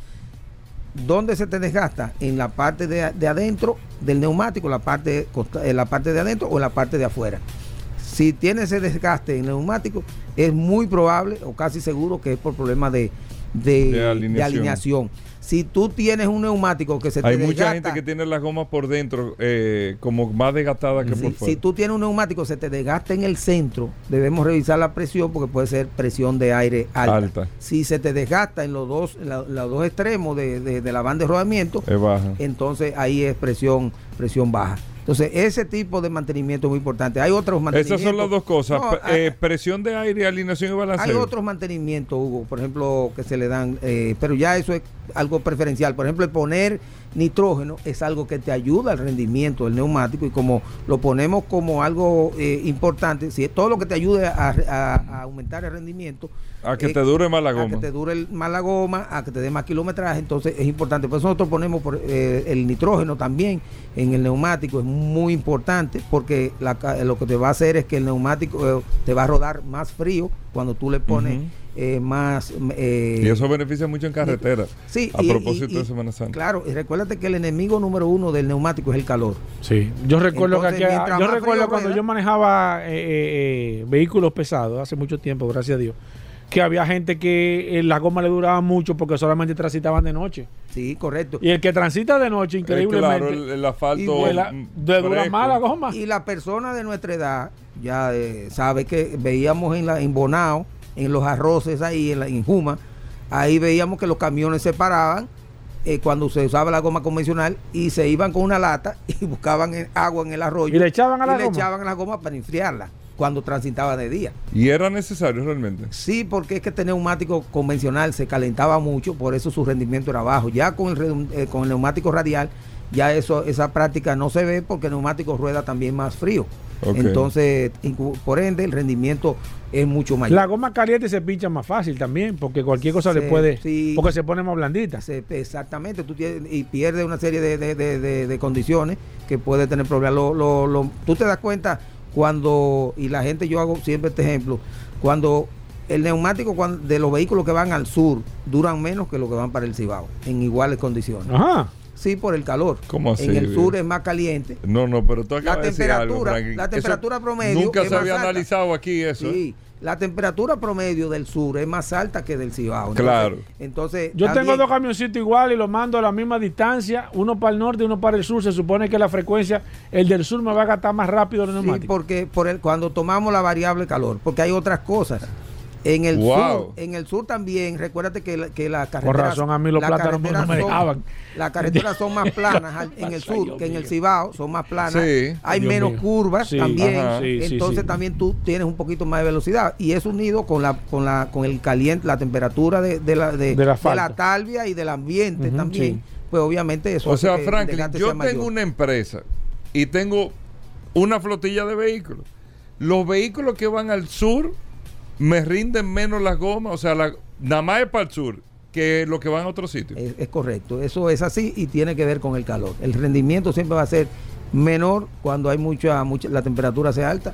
¿Dónde se te desgasta? En la parte de, de adentro del neumático, la parte, costa- en la parte de adentro o en la parte de afuera. Si tiene ese desgaste en el neumático, es muy probable o casi seguro que es por problemas de, de, De de alineación. alineación. Si tú tienes un neumático que se te Hay mucha desgasta, gente que tiene las gomas por dentro eh, como más desgastadas que si, por fuera. si tú tienes un neumático se te desgasta en el centro, debemos revisar la presión porque puede ser presión de aire alta. Alta. Si se te desgasta en los dos, en la- los dos extremos de, de- de la banda de rodamiento, Es baja. entonces ahí es presión, presión baja. Entonces, ese tipo de mantenimiento es muy importante. Hay otros mantenimientos. Esas son las dos cosas. No, Pe- hay- eh, presión de aire, alineación y hay balanceo. otros mantenimientos, Hugo, por ejemplo, que se le dan, eh, pero ya eso es algo preferencial. Por ejemplo, el poner nitrógeno es algo que te ayuda al rendimiento del neumático y como lo ponemos como algo eh, importante, si es todo lo que te ayude a, a- a aumentar el rendimiento, A que eh, te dure más la a que goma. te dure el- más la goma, a que te dé más kilometraje, entonces es importante. Por eso nosotros ponemos por, eh, el nitrógeno también en el neumático, es muy importante porque la ca- lo que te va a hacer es que el neumático eh, te va a rodar más frío cuando tú le pones Ujú. eh, más... eh, Y eso beneficia mucho en carretera. sí, a y- propósito y- y- de Semana Santa. Claro, y recuérdate que el enemigo número uno del neumático es el calor. Sí, yo recuerdo Entonces, que aquí, mientras yo más recuerdo frío cuando rueda- yo manejaba eh, eh, eh, vehículos pesados hace mucho tiempo, gracias a Dios, que había gente que eh, la goma le duraba mucho porque solamente transitaban de noche. Sí, correcto. Y el que transita de noche, Eh, increíblemente, claro, el, el asfalto. Y vuela- mm, le dura fresco. más la goma. Y la persona de nuestra edad ya eh, sabe que veíamos en la en Bonao, en los arroces ahí, en, la, en Juma, ahí veíamos que los camiones se paraban eh, cuando se usaba la goma convencional y se iban con una lata y buscaban el agua en el arroyo. Y le echaban a la y le goma. echaban a la goma para enfriarla cuando transitaba de día. Y era necesario realmente. Sí, porque es que este neumático convencional se calentaba mucho, por eso su rendimiento era bajo. Ya con el, redun- eh, con el neumático radial, ya eso esa práctica no se ve porque el neumático rueda también más frío. Ok. Entonces, incu- por ende, el rendimiento es mucho mayor. La goma caliente se pincha más fácil también, porque cualquier cosa le Se- puede, sí. porque se pone más blandita. Se- exactamente, tú tienes, y pierde una serie de, de- de- de- de condiciones que puede tener problemas. Lo, lo- lo- tú te das cuenta cuando, y la gente, yo hago siempre este ejemplo, cuando el neumático cuan- de los vehículos que van al sur duran menos que los que van para el Cibao, en iguales condiciones. Ajá. Sí, por el calor. ¿Cómo así, En el Vivi? sur es más caliente. No, no, pero tú La acabas de decir algo, temperatura, Franklin. la Eso temperatura promedio Nunca es se más había alta. analizado aquí eso. ¿eh? Sí, la temperatura promedio del sur es más alta que del Cibao. Entonces- Claro. Entonces, Yo también- tengo dos camioncitos iguales y los mando a la misma distancia, uno para el norte y uno para el sur. Se supone que la frecuencia, el del sur me va a gastar más rápido el Sí, neumático. porque por el, cuando tomamos la variable calor, porque hay otras cosas. En el Wow. sur, en el sur también, recuérdate que, la- que las carreteras. razón, a mí los las plátanos carreteras no me son- dejaban. Las carreteras son más planas al- en el Ay, sur Dios que en el mío. Cibao, son más planas. Sí. Hay Dios menos mío. curvas Sí, también. ajá. Sí, sí, Entonces sí. también tú tienes un poquito más de velocidad. Y es unido con la, con la, con el caliente, la temperatura de, de la, de, Del de asfalto. la talvia y del ambiente Ujú, también. sí. Pues obviamente eso O hace sea, que el Franklin, desgaste yo sea tengo mayor. una empresa y tengo una flotilla de vehículos. Los vehículos que van al sur me rinden menos las gomas, o sea, la, nada más es para el sur que los que van a otro sitio. Es, es correcto, eso es así y tiene que ver con el calor. El rendimiento siempre va a ser menor cuando hay mucha, mucha la temperatura sea alta.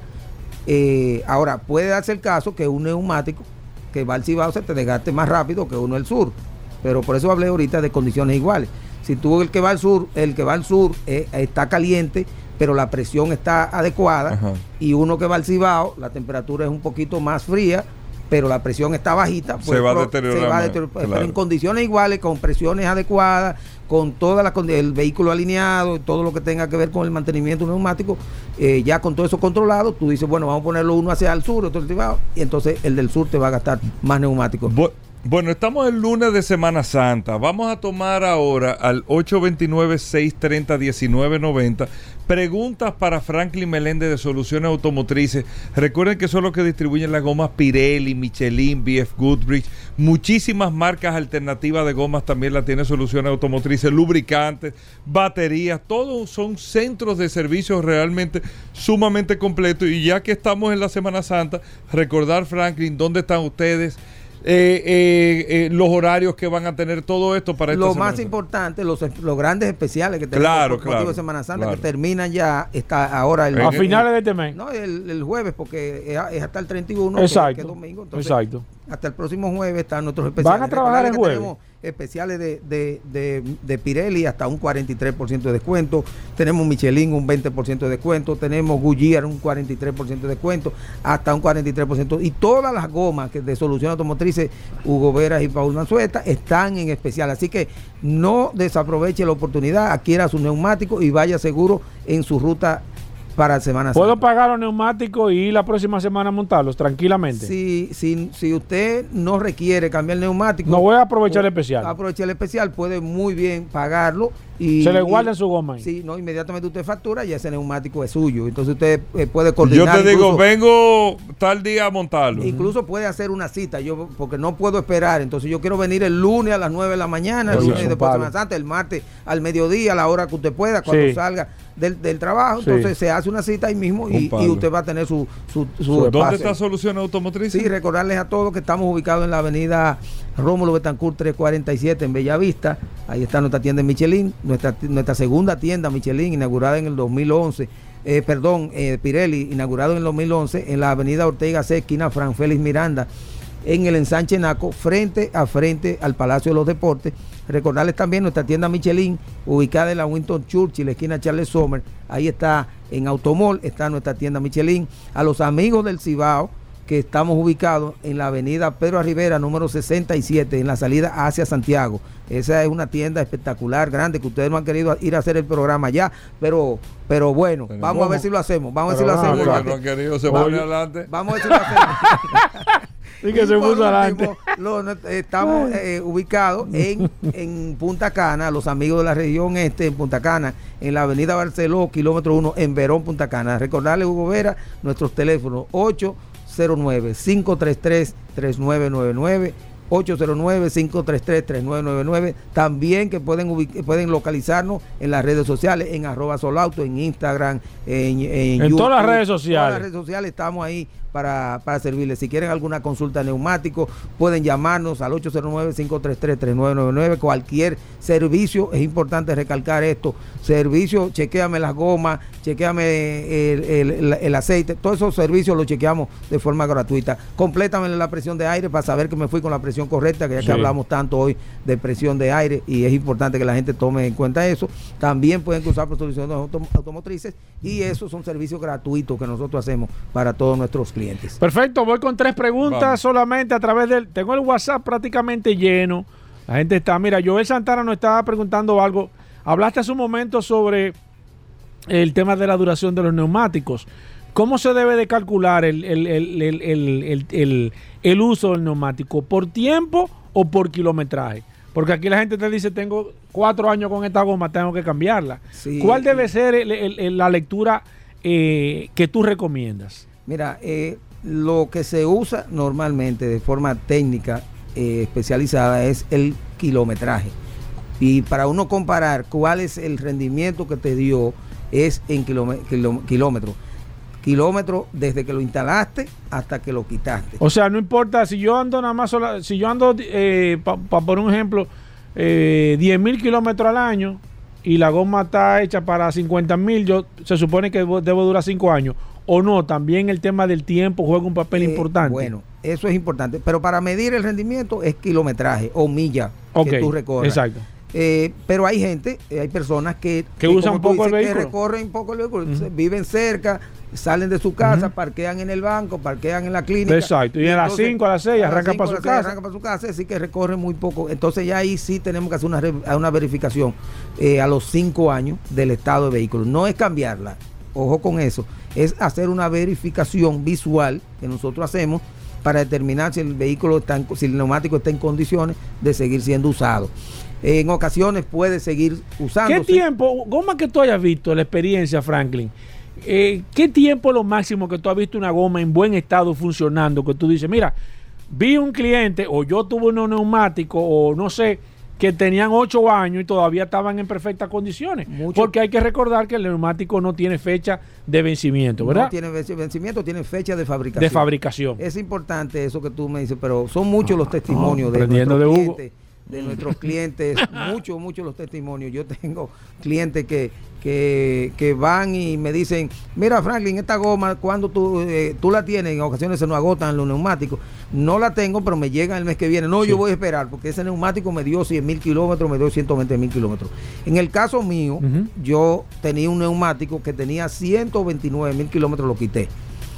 Eh, ahora, puede darse el caso que un neumático que va al Cibao se te desgaste más rápido que uno del sur, pero por eso hablé ahorita de condiciones iguales. Si tú el que va al sur, el que va al sur eh, está caliente, pero la presión está adecuada, Ajá. y uno que va al Cibao, la temperatura es un poquito más fría, pero la presión está bajita, pues se va a pro, deteriorar. Se va a más, deteriorar claro. Pero en condiciones iguales, con presiones adecuadas, con todas las el vehículo alineado, todo lo que tenga que ver con el mantenimiento neumático, eh, ya con todo eso controlado, tú dices, bueno, vamos a ponerlo uno hacia el sur, otro hacia abajo, y entonces el del sur te va a gastar más neumáticos. Bu- Bueno, estamos el lunes de Semana Santa. Vamos a tomar ahora al ocho dos nueve, seis tres cero, uno nueve nueve cero preguntas para Franklin Meléndez de Soluciones Automotrices. Recuerden que son los que distribuyen las gomas Pirelli, Michelin, B F Goodrich. Muchísimas marcas alternativas de gomas también las tiene Soluciones Automotrices. Lubricantes, baterías, todos son centros de servicios realmente sumamente completos. Y ya que estamos en la Semana Santa, recordar, Franklin, ¿dónde están ustedes? Eh, eh, eh, los horarios que van a tener todo esto para esta Lo Semana más Santa. importante, los, los grandes especiales que tenemos Claro, por motivo claro, de Semana Santa, claro. que terminan ya está ahora el, A Eh, finales de este mes. no, el, el jueves, porque es, es hasta el treinta y uno, Exacto. que, que es domingo. Entonces, Exacto. hasta el próximo jueves están nuestros especiales. ¿Van a trabajar Recordarles el que jueves? Tenemos especiales de, de, de, de Pirelli hasta un cuarenta y tres por ciento de descuento. Tenemos Michelin un veinte por ciento de descuento. Tenemos Goodyear un cuarenta y tres por ciento de descuento. Hasta un cuarenta y tres por ciento. Y todas las gomas que de Soluciones Automotrices, Hugo Veras y Paul Manzueta, están en especial. Así que no desaproveche la oportunidad. Adquiera su neumático y vaya seguro en su ruta para Semana Santa. ¿Puedo pagar los neumáticos y la próxima semana montarlos tranquilamente? Si, si, si usted no requiere cambiar el neumático, No voy a aprovechar el especial. Aprovechar el especial, puede muy bien pagarlo. Y, Se le guarda y- en su goma ahí. Sí, no, inmediatamente usted factura y ese neumático es suyo. Entonces usted eh, puede coordinar. Yo te digo, incluso- vengo tal día a montarlo. Incluso puede hacer una cita, yo porque no puedo esperar. Entonces yo quiero venir el lunes a las nueve de la mañana, el Oye, lunes es un después de palo. Semana Santa, el martes al mediodía, a la hora que usted pueda, cuando Sí. salga del, del trabajo. Sí. Entonces se hace una cita ahí mismo y, Un palo. y usted va a tener su, su, su ¿Dónde espacio. está Soluciones Automotrices? Sí, recordarles a todos que estamos ubicados en la avenida Rómulo Betancourt trescientos cuarenta y siete en Bellavista. Ahí está nuestra tienda en Michelin, nuestra, nuestra segunda tienda Michelin, inaugurada en el dos mil once. Eh, perdón, eh, Pirelli, inaugurado en el dos mil once en la avenida Ortega C, esquina Fran Félix Miranda, en el ensanche Naco, frente a frente al Palacio de los Deportes. Recordarles también nuestra tienda Michelin, ubicada en la Winston Churchill, esquina Charles Sommer. Ahí está, en Automall, está nuestra tienda Michelin. A los amigos del Cibao, que estamos ubicados en la avenida Pedro Rivera, número sesenta y siete, en la salida hacia Santiago. Esa es una tienda espectacular, grande, que ustedes no han querido ir a hacer el programa ya, pero pero bueno, Pero vamos ¿cómo? a ver si lo hacemos, vamos a ver Pero si lo no, hacemos. Porque porque- no han querido, se Vamos- pone adelante. Vamos a ver si lo hacemos. Y que Y se por puso adelante. último, lo- no- estamos eh, ubicados en, en Punta Cana, los amigos de la región este, en Punta Cana, en la avenida Barceló, kilómetro uno, en Verón, Punta Cana. Recordarle, Hugo Vera, nuestros teléfonos ocho cero nueve, cinco tres tres, tres nueve nueve nueve, ocho cero nueve, cinco tres tres, tres nueve nueve nueve. También que pueden ubic- pueden localizarnos en las redes sociales, en arroba solauto, en Instagram, en, en, En YouTube, todas las redes todas sociales. las redes sociales estamos ahí para, para servirles. Si quieren alguna consulta de neumáticos, pueden llamarnos al ocho cero nueve, cinco tres tres, tres nueve nueve nueve. Cualquier servicio, es importante recalcar esto, servicio, chequéame las gomas, chequéame el, el, el, el aceite, todos esos servicios los chequeamos de forma gratuita. Complétame la presión de aire para saber que me fui con la presión correcta, que ya Sí. que hablamos tanto hoy de presión de aire y es importante que la gente tome en cuenta eso. También pueden cruzar por soluciones autom- automotrices y esos son servicios gratuitos que nosotros hacemos para todos nuestros clientes. Perfecto, voy con tres preguntas Vamos. solamente a través del... Tengo el WhatsApp prácticamente lleno. La gente está... Mira, Joel Santana nos estaba preguntando algo. Hablaste hace un momento sobre el tema de la duración de los neumáticos. ¿Cómo se debe de calcular el, el, el, el, el, el, el- el uso del neumático? ¿Por tiempo o por kilometraje? Porque aquí la gente te dice, tengo cuatro años con esta goma, tengo que cambiarla. Sí. ¿Cuál debe ser el- el- el- la lectura eh, que tú recomiendas? Mira, eh, lo que se usa normalmente de forma técnica eh, especializada es el kilometraje. Y para uno comparar cuál es el rendimiento que te dio es en kilome- kilo- kilómetros. Kilómetros desde que lo instalaste hasta que lo quitaste. O sea, no importa si yo ando nada más sola, si yo ando, eh, para poner un ejemplo, eh, diez mil kilómetros al año y la goma está hecha para cincuenta mil, yo se supone que debo, debo durar cinco años. O no, también el tema del tiempo juega un papel Eh, importante. Bueno, eso es importante. Pero para medir el rendimiento es kilometraje o milla Ok, que tú recorras. exacto. Eh, pero hay gente, eh, hay personas que, Que usan como tú poco el dices, vehículo. que recorren poco el vehículo, Ujú. viven cerca, salen de su casa, Uh-huh. parquean en el banco, parquean en la clínica. Exacto, y, y a las cinco, a las seis arrancan para su casa. Arrancan para su casa, así que recorren muy poco. Entonces ya ahí sí tenemos que hacer una, una verificación eh, a los cinco años del estado de vehículo. No es cambiarla, ojo con eso, es hacer una verificación visual que nosotros hacemos para determinar si el vehículo está en, si el neumático está en condiciones de seguir siendo usado. En ocasiones puede seguir usándose. ¿Qué tiempo, goma que tú hayas visto, la experiencia, Franklin? Eh, ¿Qué tiempo es lo máximo que tú has visto una goma en buen estado funcionando? Que tú dices, mira, vi un cliente o yo tuve un neumático o no sé, que tenían ocho años y todavía estaban en perfectas condiciones. Mucho. Porque hay que recordar que el neumático no tiene fecha de vencimiento, ¿verdad? No tiene vencimiento, tiene fecha de fabricación. De fabricación. Es importante eso que tú me dices, pero son muchos los testimonios oh, de nuestros de clientes. De nuestros clientes, muchos, muchos los testimonios. Yo tengo clientes que, que, que van y me dicen, mira Franklin, esta goma, cuando tú, eh, tú la tienes, en ocasiones se nos agotan los neumáticos. No la tengo, pero me llega el mes que viene. No, sí. Yo voy a esperar, porque ese neumático me dio cien mil kilómetros, me dio ciento veinte mil kilómetros. En el caso mío, uh-huh. yo tenía un neumático que tenía ciento veintinueve mil kilómetros, lo quité.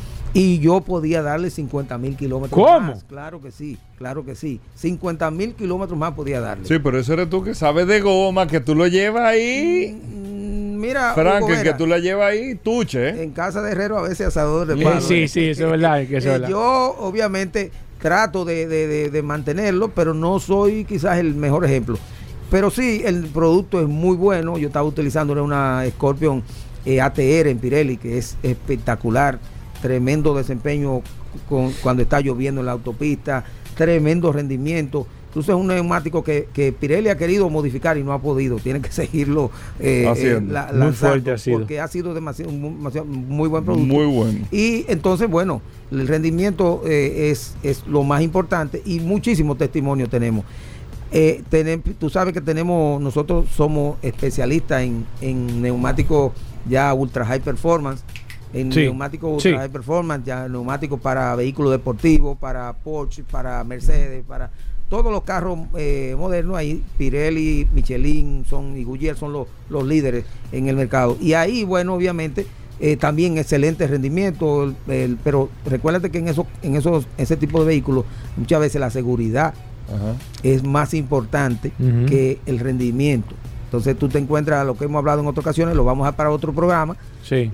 Y yo podía darle cincuenta mil kilómetros ¿Cómo? más. Claro que sí, claro que sí. cincuenta mil kilómetros más podía darle. Sí, pero eso eres tú que sabes de goma, que tú lo llevas ahí. Mm, mira, Franklin, que tú la llevas ahí, tuche. ¿eh? En casa de herrero a veces asador de palo. Sí, ¿eh? sí, eso es verdad. Que eso es verdad. Yo, obviamente, trato de, de, de, de mantenerlo, pero no soy quizás el mejor ejemplo. Pero sí, el producto es muy bueno. Yo estaba utilizando una Scorpion eh, A T R en Pirelli, que es espectacular. Tremendo desempeño con, cuando está lloviendo en la autopista, tremendo rendimiento. Entonces es un neumático que, que Pirelli ha querido modificar y no ha podido. Tiene que seguirlo eh, eh, la, muy fuerte ha sido. Porque ha sido demasiado, demasiado muy buen producto. Muy bueno. Y entonces, bueno, el rendimiento eh, es, es lo más importante y muchísimos testimonios tenemos. Eh, tenem, tú sabes que tenemos, nosotros somos especialistas en, en neumáticos ya ultra high performance. En sí, neumáticos ultra sí. high performance, ya neumáticos para vehículos deportivos, para Porsche, para Mercedes, para todos los carros eh, modernos. Ahí Pirelli, Michelin son, y Goodyear son los, los líderes en el mercado. Y ahí, bueno, obviamente, eh, también excelente rendimiento, el, el, pero recuérdate que en esos, en esos, ese tipo de vehículos, muchas veces la seguridad Ajá. es más importante uh-huh. que el rendimiento. Entonces tú te encuentras, lo que hemos hablado en otras ocasiones, lo vamos a para otro programa. Sí.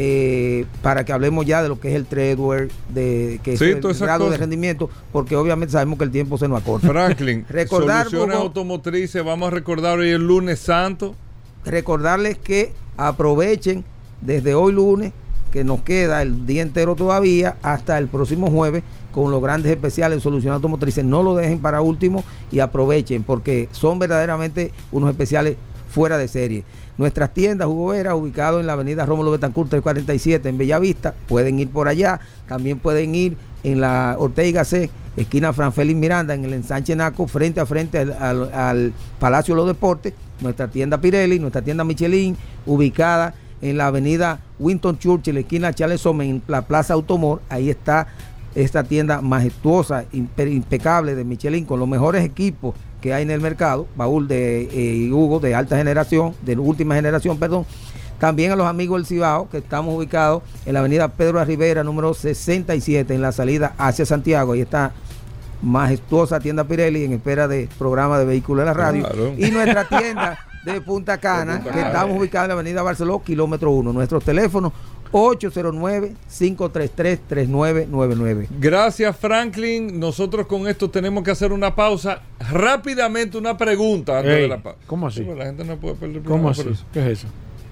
Eh, para que hablemos ya de lo que es el treadwear, de que sí, es el grado cosas. de rendimiento, porque obviamente sabemos que el tiempo se nos acorta. Franklin, recordar, Soluciones Hugo, Automotrices, vamos a recordar hoy el lunes santo. Recordarles que aprovechen desde hoy lunes, que nos queda el día entero todavía, hasta el próximo jueves, con los grandes especiales en Soluciones Automotrices. No lo dejen para último y aprovechen, porque son verdaderamente unos especiales fuera de serie. Nuestras tiendas Hugo Vera, ubicado en la avenida Rómulo Betancourt trescientos cuarenta y siete en Bellavista, pueden ir por allá. También pueden ir en la Ortega C, esquina Fran Félix Miranda, en el ensanche Naco, frente a frente al, al, al Palacio de los Deportes. Nuestra tienda Pirelli, nuestra tienda Michelin, ubicada en la avenida Winston Churchill, esquina Charles Sommer, en la Plaza Automor. Ahí está esta tienda majestuosa, impe- impecable de Michelin, con los mejores equipos que hay en el mercado, baúl de eh, Hugo de alta generación, de última generación, perdón. También a los amigos del Cibao, que estamos ubicados en la avenida Pedro Rivera, número sesenta y siete, en la salida hacia Santiago. Ahí está majestuosa tienda Pirelli en espera de programa de vehículos de la radio. Claro. Y nuestra tienda de Punta Cana, de Punta que Cana. Estamos ubicados en la avenida Barceló, kilómetro uno. Nuestros teléfonos ocho cero nueve, cinco tres tres, tres nueve nueve nueve. Gracias, Franklin. Nosotros con esto tenemos que hacer una pausa. Rápidamente una pregunta antes Ey, de la pausa. ¿Cómo así? Sí, la gente no puede perder el ¿Cómo así? eso. ¿Qué es eso?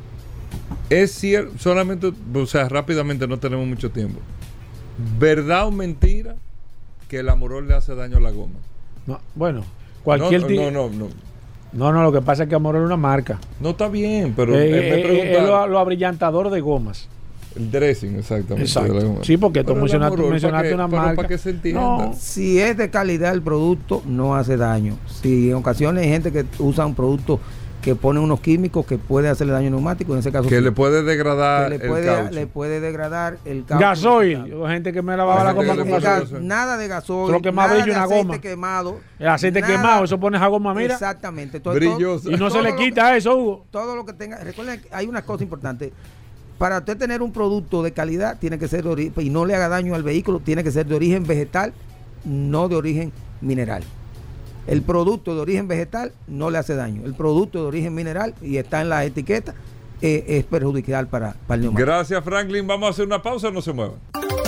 Es cierto, solamente, o sea, rápidamente, no tenemos mucho tiempo. ¿Verdad o mentira que el Amorol le hace daño a la goma? No, bueno, cualquier no, tipo. no, no, no. No, no, lo que pasa es que Amorol es una marca. No está bien, pero eh, eh, eh, es lo, lo abrillantador de gomas. El dressing, exactamente. Exacto. Sí, porque tú mencionaste, Amorol, mencionaste que, una marca. Para que se entienda. No. Si es de calidad el producto, no hace daño. Si en ocasiones hay gente que usa un producto que pone unos químicos que puede hacerle daño neumático, en ese caso que sí, le puede degradar que le puede, el caucho. le puede degradar el caucho. Gasoil, gente que me lavaba la goma con gasoil. Nada de gasoil, lo que más nada brillo de una aceite goma. quemado. El aceite nada, quemado, eso pones a goma, mira. Exactamente. Todo, brilloso. Y no se le quita que, eso, Hugo. Todo lo que tenga, recuerden que hay una cosa importante. para usted tener un producto de calidad, tiene que ser de origen, y no le haga daño al vehículo, tiene que ser de origen vegetal, no de origen mineral. El producto de origen vegetal no le hace daño. El producto de origen mineral, y está en la etiqueta, eh, es perjudicial para, para el neumático. Gracias, Franklin. Vamos a hacer una pausa, no se muevan.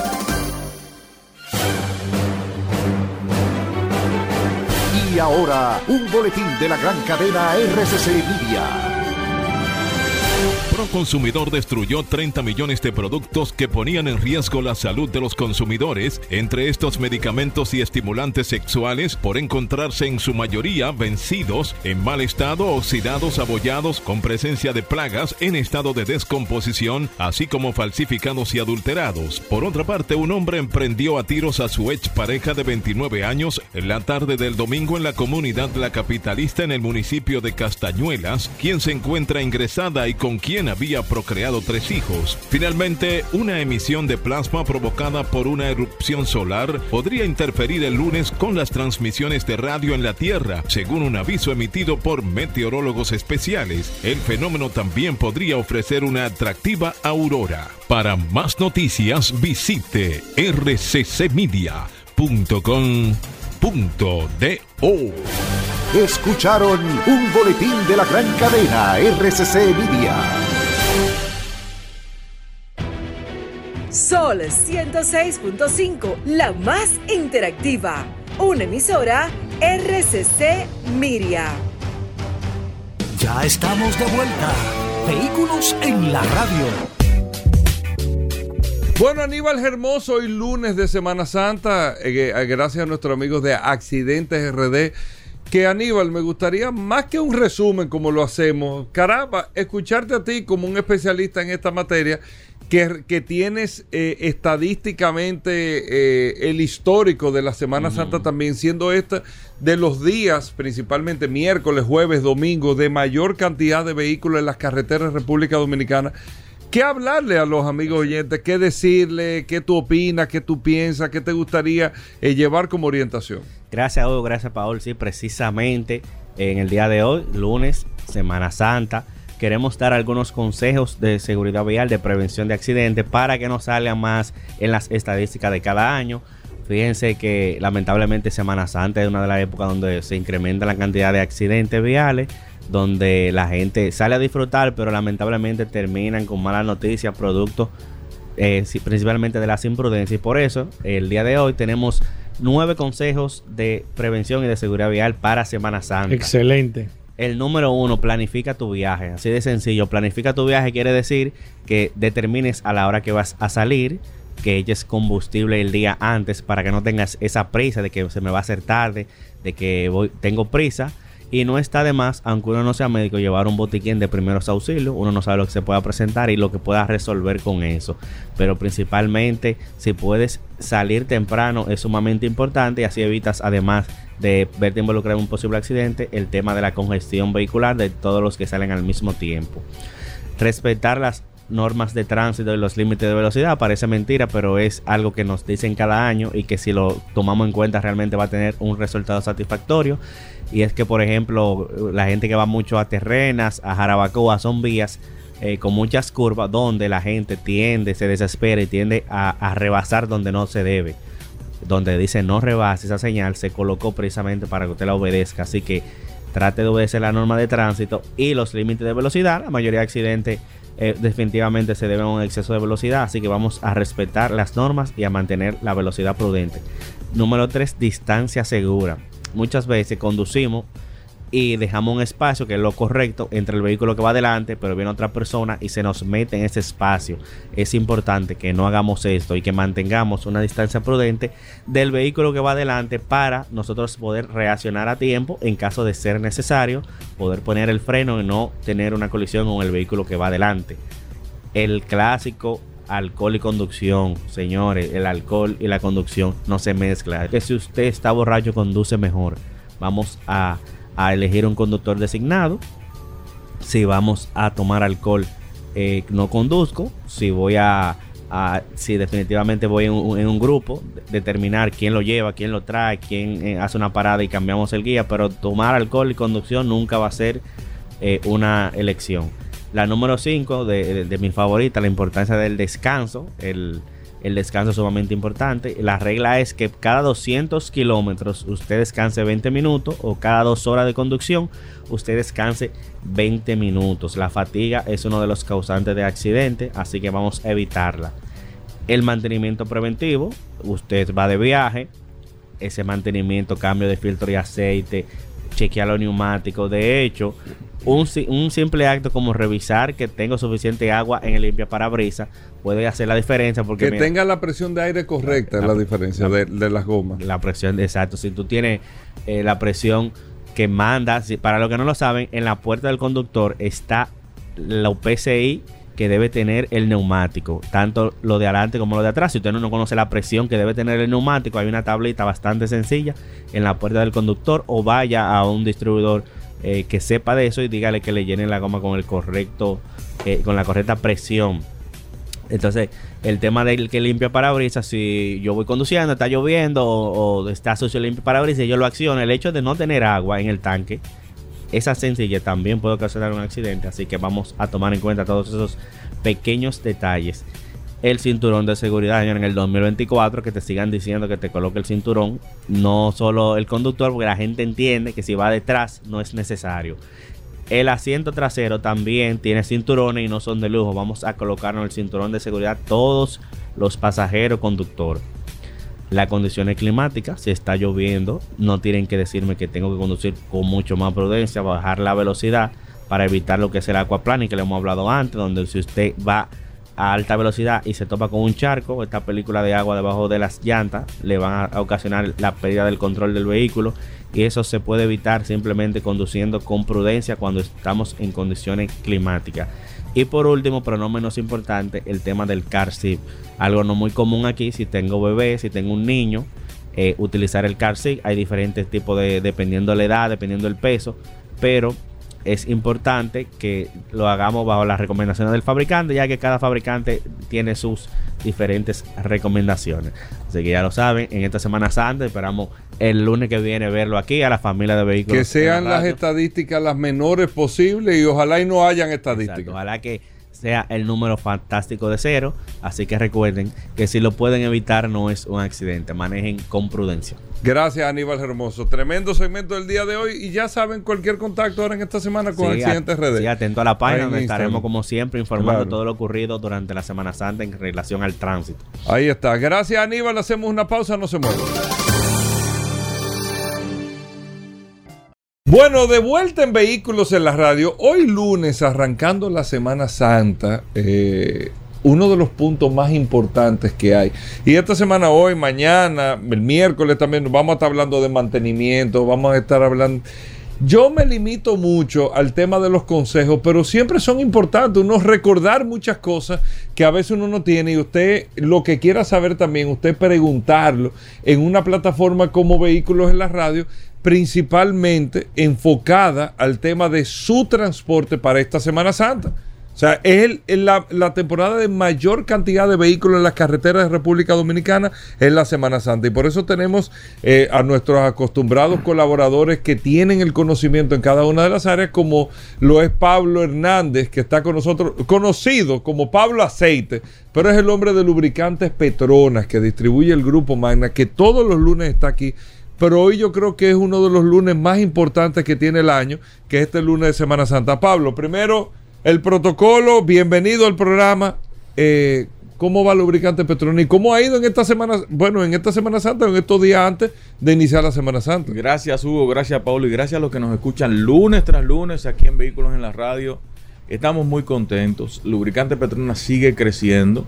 Y ahora, un boletín de la gran cadena R C C Media. Proconsumidor destruyó treinta millones de productos que ponían en riesgo la salud de los consumidores, entre estos medicamentos y estimulantes sexuales, por encontrarse en su mayoría vencidos, en mal estado, oxidados, abollados, con presencia de plagas, en estado de descomposición, así como falsificados y adulterados. Por otra parte, un hombre emprendió a tiros a su ex pareja de veintinueve años en la tarde del domingo en la comunidad La Capitalista, en el municipio de Castañuelas, quien se encuentra ingresada y con quien había procreado tres hijos. Finalmente, una emisión de plasma provocada por una erupción solar podría interferir el lunes con las transmisiones de radio en la Tierra, según un aviso emitido por meteorólogos especiales. El fenómeno también podría ofrecer una atractiva aurora. Para más noticias, visite r c c media punto com punto do. Escucharon un boletín de la gran cadena R C C Media. Sol ciento seis punto cinco, la más interactiva. Una emisora R C C Media. Ya estamos de vuelta. Vehículos en la radio. Bueno, Aníbal Hermoso, hoy lunes de Semana Santa, eh, eh, gracias a nuestros amigos de Accidentes R D, que Aníbal, me gustaría más que un resumen como lo hacemos, caramba, escucharte a ti como un especialista en esta materia, que, que tienes eh, estadísticamente eh, el histórico de la Semana uh-huh. Santa también, siendo esta de los días, principalmente miércoles, jueves, domingo, de mayor cantidad de vehículos en las carreteras de República Dominicana. ¿Qué hablarle a los amigos oyentes? ¿Qué decirle? ¿Qué tú opinas? ¿Qué tú piensas? ¿Qué te gustaría eh, llevar como orientación? Gracias, Hugo. Gracias, Paul. Sí, precisamente en el día de hoy, lunes, Semana Santa, queremos dar algunos consejos de seguridad vial, de prevención de accidentes, para que no salgan más en las estadísticas de cada año. Fíjense que lamentablemente Semana Santa es una de las épocas donde se incrementa la cantidad de accidentes viales, donde la gente sale a disfrutar, pero lamentablemente terminan con malas noticias, producto eh, principalmente de las imprudencias. Y por eso, el día de hoy tenemos nueve consejos de prevención y de seguridad vial para Semana Santa. Excelente. El número uno, planifica tu viaje. Así de sencillo. Planifica tu viaje quiere decir que determines a la hora que vas a salir, que eches combustible el día antes para que no tengas esa prisa de que se me va a hacer tarde, de que voy, tengo prisa. Y no está de más, aunque uno no sea médico, llevar un botiquín de primeros auxilios. Uno no sabe lo que se pueda presentar y lo que pueda resolver con eso. Pero principalmente, si puedes salir temprano, es sumamente importante, y así evitas, además de verte involucrado en un posible accidente, el tema de la congestión vehicular de todos los que salen al mismo tiempo. Respetar las normas de tránsito y los límites de velocidad parece mentira, pero es algo que nos dicen cada año y que si lo tomamos en cuenta realmente va a tener un resultado satisfactorio. Y es que, por ejemplo, la gente que va mucho a Terrenas, a Jarabacoa, son vías eh, con muchas curvas donde la gente tiende, se desespera y tiende a, a rebasar donde no se debe. Donde dice no rebase, esa señal se colocó precisamente para que usted la obedezca. Así que trate de obedecer la norma de tránsito y los límites de velocidad. La mayoría de accidentes eh, definitivamente se deben a un exceso de velocidad, así que vamos a respetar las normas y a mantener la velocidad prudente. Número tres, distancia segura. Muchas veces conducimos y dejamos un espacio, que es lo correcto, entre el vehículo que va adelante, pero viene otra persona y se nos mete en ese espacio. Es importante que no hagamos esto y que mantengamos una distancia prudente del vehículo que va adelante para nosotros poder reaccionar a tiempo en caso de ser necesario, poder poner el freno y no tener una colisión con el vehículo que va adelante. El clásico alcohol y conducción, señores, el alcohol y la conducción no se mezclan. Que si usted está borracho, conduce mejor. Vamos a a elegir un conductor designado. Si vamos a tomar alcohol, eh, no conduzco. Si voy a, a si definitivamente voy en un, en un grupo, determinar quién lo lleva, quién lo trae, quién eh, hace una parada y cambiamos el guía. Pero tomar alcohol y conducción nunca va a ser eh, una elección. La número cinco de, de, de mi favorita, la importancia del descanso. El, el descanso es sumamente importante. La regla es que cada doscientos kilómetros usted descanse veinte minutos, o cada dos horas de conducción usted descanse veinte minutos. La fatiga es uno de los causantes de accidentes, así que vamos a evitarla. El mantenimiento preventivo, usted va de viaje, ese mantenimiento, cambio de filtro y aceite, chequear los neumáticos. De hecho, un, un simple acto como revisar que tengo suficiente agua en el limpiaparabrisas puede hacer la diferencia, porque que mira, tenga la presión de aire correcta, la, es la diferencia la, de, de las gomas. La presión, exacto. Si tú tienes eh, la presión que manda, si, para los que no lo saben, en la puerta del conductor está la P S I que debe tener el neumático, tanto lo de adelante como lo de atrás. Si usted no conoce la presión que debe tener el neumático, hay una tablita bastante sencilla en la puerta del conductor, o vaya a un distribuidor eh, que sepa de eso y dígale que le llenen la goma con el correcto, eh, con la correcta presión. Entonces, el tema del que limpia parabrisas, si yo voy conduciendo, está lloviendo o, o está sucio el limpia parabrisas y yo lo acciono, el hecho de no tener agua en el tanque, esa sencilla también puede ocasionar un accidente. Así que vamos a tomar en cuenta todos esos pequeños detalles. El cinturón de seguridad, señor, en el dos mil veinticuatro, que te sigan diciendo que te coloque el cinturón, no solo el conductor, porque la gente entiende que si va detrás no es necesario. El asiento trasero también tiene cinturones y no son de lujo. Vamos a colocarnos el cinturón de seguridad todos los pasajeros, conductor. Las condiciones climáticas, si está lloviendo, no tienen que decirme que tengo que conducir con mucho más prudencia, bajar la velocidad para evitar lo que es el aquaplaning, que le hemos hablado antes, donde si usted va a alta velocidad y se topa con un charco, esta película de agua debajo de las llantas, le van a ocasionar la pérdida del control del vehículo, y eso se puede evitar simplemente conduciendo con prudencia cuando estamos en condiciones climáticas. Y por último, pero no menos importante, el tema del car seat. Algo no muy común aquí, si tengo bebé, si tengo un niño, eh, utilizar el car seat. Hay diferentes tipos de, dependiendo de la edad, dependiendo del peso, pero es importante que lo hagamos bajo las recomendaciones del fabricante, ya que cada fabricante tiene sus diferentes recomendaciones. Así que ya lo saben, en esta Semana Santa esperamos el lunes que viene verlo aquí a la familia de vehículos. Que sean las estadísticas las menores posibles y ojalá y no hayan estadísticas. Exacto, ojalá que sea el número fantástico de cero. Así que recuerden que si lo pueden evitar no es un accidente. Manejen con prudencia. Gracias, Aníbal Hermoso. Tremendo segmento del día de hoy. Y ya saben, cualquier contacto ahora en esta semana con sí, Accidentes R D. Sí, atento a la página donde estaremos Instagram, como siempre informando claro, todo lo ocurrido durante la Semana Santa en relación al tránsito. Ahí está. Gracias, Aníbal. Hacemos una pausa, no se muevan. Bueno, de vuelta en Vehículos en la Radio. Hoy lunes, arrancando la Semana Santa, eh, uno de los puntos más importantes que hay. Y esta semana, hoy, mañana, el miércoles también, vamos a estar hablando de mantenimiento, vamos a estar hablando... Yo me limito mucho al tema de los consejos, pero siempre son importantes, uno recordar muchas cosas que a veces uno no tiene, y usted lo que quiera saber también, usted preguntarlo en una plataforma como Vehículos en la Radio, principalmente enfocada al tema de su transporte para esta Semana Santa. O sea, es el, el, la, la temporada de mayor cantidad de vehículos en las carreteras de República Dominicana es la Semana Santa. Y por eso tenemos eh, a nuestros acostumbrados colaboradores que tienen el conocimiento en cada una de las áreas, como lo es Pablo Hernández, que está con nosotros, conocido como Pablo Aceite, pero es el hombre de lubricantes Petronas, que distribuye el Grupo Magna, que todos los lunes está aquí. Pero hoy yo creo que es uno de los lunes más importantes que tiene el año, que es este lunes de Semana Santa. Pablo, primero... el protocolo, bienvenido al programa. Eh, ¿Cómo va Lubricante Petronas? ¿Y cómo ha ido en esta semana, bueno, en esta Semana Santa, en estos días antes de iniciar la Semana Santa? Gracias, Hugo, gracias, Pablo, y gracias a los que nos escuchan lunes tras lunes aquí en Vehículos en la Radio. Estamos muy contentos. Lubricante Petronas sigue creciendo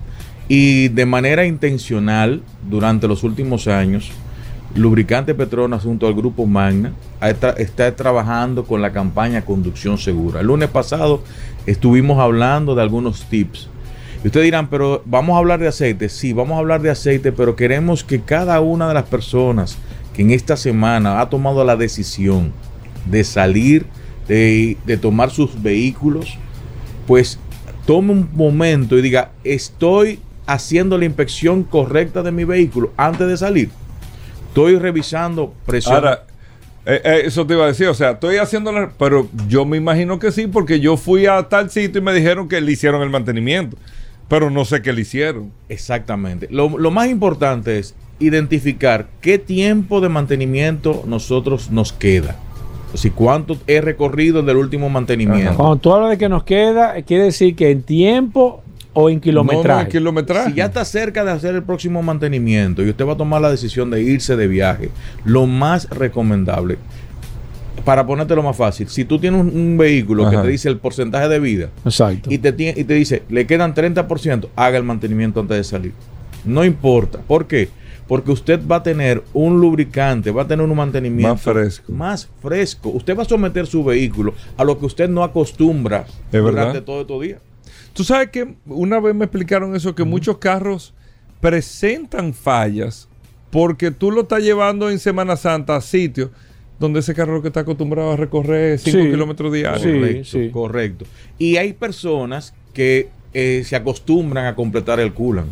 y de manera intencional durante los últimos años, Lubricante Petronas junto al Grupo Magna está, está trabajando con la campaña Conducción Segura. El lunes pasado estuvimos hablando de algunos tips. Y ustedes dirán, pero vamos a hablar de aceite. Sí, vamos a hablar de aceite, pero queremos que cada una de las personas que en esta semana ha tomado la decisión de salir, de, de tomar sus vehículos, pues tome un momento y diga, estoy haciendo la inspección correcta de mi vehículo antes de salir. Estoy revisando presión. Ahora, Eh, eh, eso te iba a decir, o sea, estoy haciendo la, pero yo me imagino que sí, porque yo fui a tal sitio y me dijeron que le hicieron el mantenimiento, pero no sé qué le hicieron. Exactamente. Lo, lo más importante es identificar qué tiempo de mantenimiento nosotros nos queda. O sea, cuánto he recorrido del último mantenimiento. Ajá. Cuando tú hablas de que nos queda, quiere decir que en tiempo o en kilometraje. No, no, en kilometraje. Si ya está cerca de hacer el próximo mantenimiento y usted va a tomar la decisión de irse de viaje, lo más recomendable, para ponértelo más fácil, si tú tienes un, un vehículo Ajá. que te dice el porcentaje de vida, exacto, y te, y te dice, le quedan treinta por ciento, haga el mantenimiento antes de salir. No importa. ¿Por qué? Porque usted va a tener un lubricante, va a tener un mantenimiento más fresco. Más fresco. Usted va a someter su vehículo a lo que usted no acostumbra durante todo estos días. Tú sabes que una vez me explicaron eso, que uh-huh. muchos carros presentan fallas porque tú lo estás llevando en Semana Santa a sitios donde ese carro que está acostumbrado a recorrer cinco sí, kilómetros diarios. Sí, correcto, sí. correcto. Y hay personas que eh, se acostumbran a completar el coolant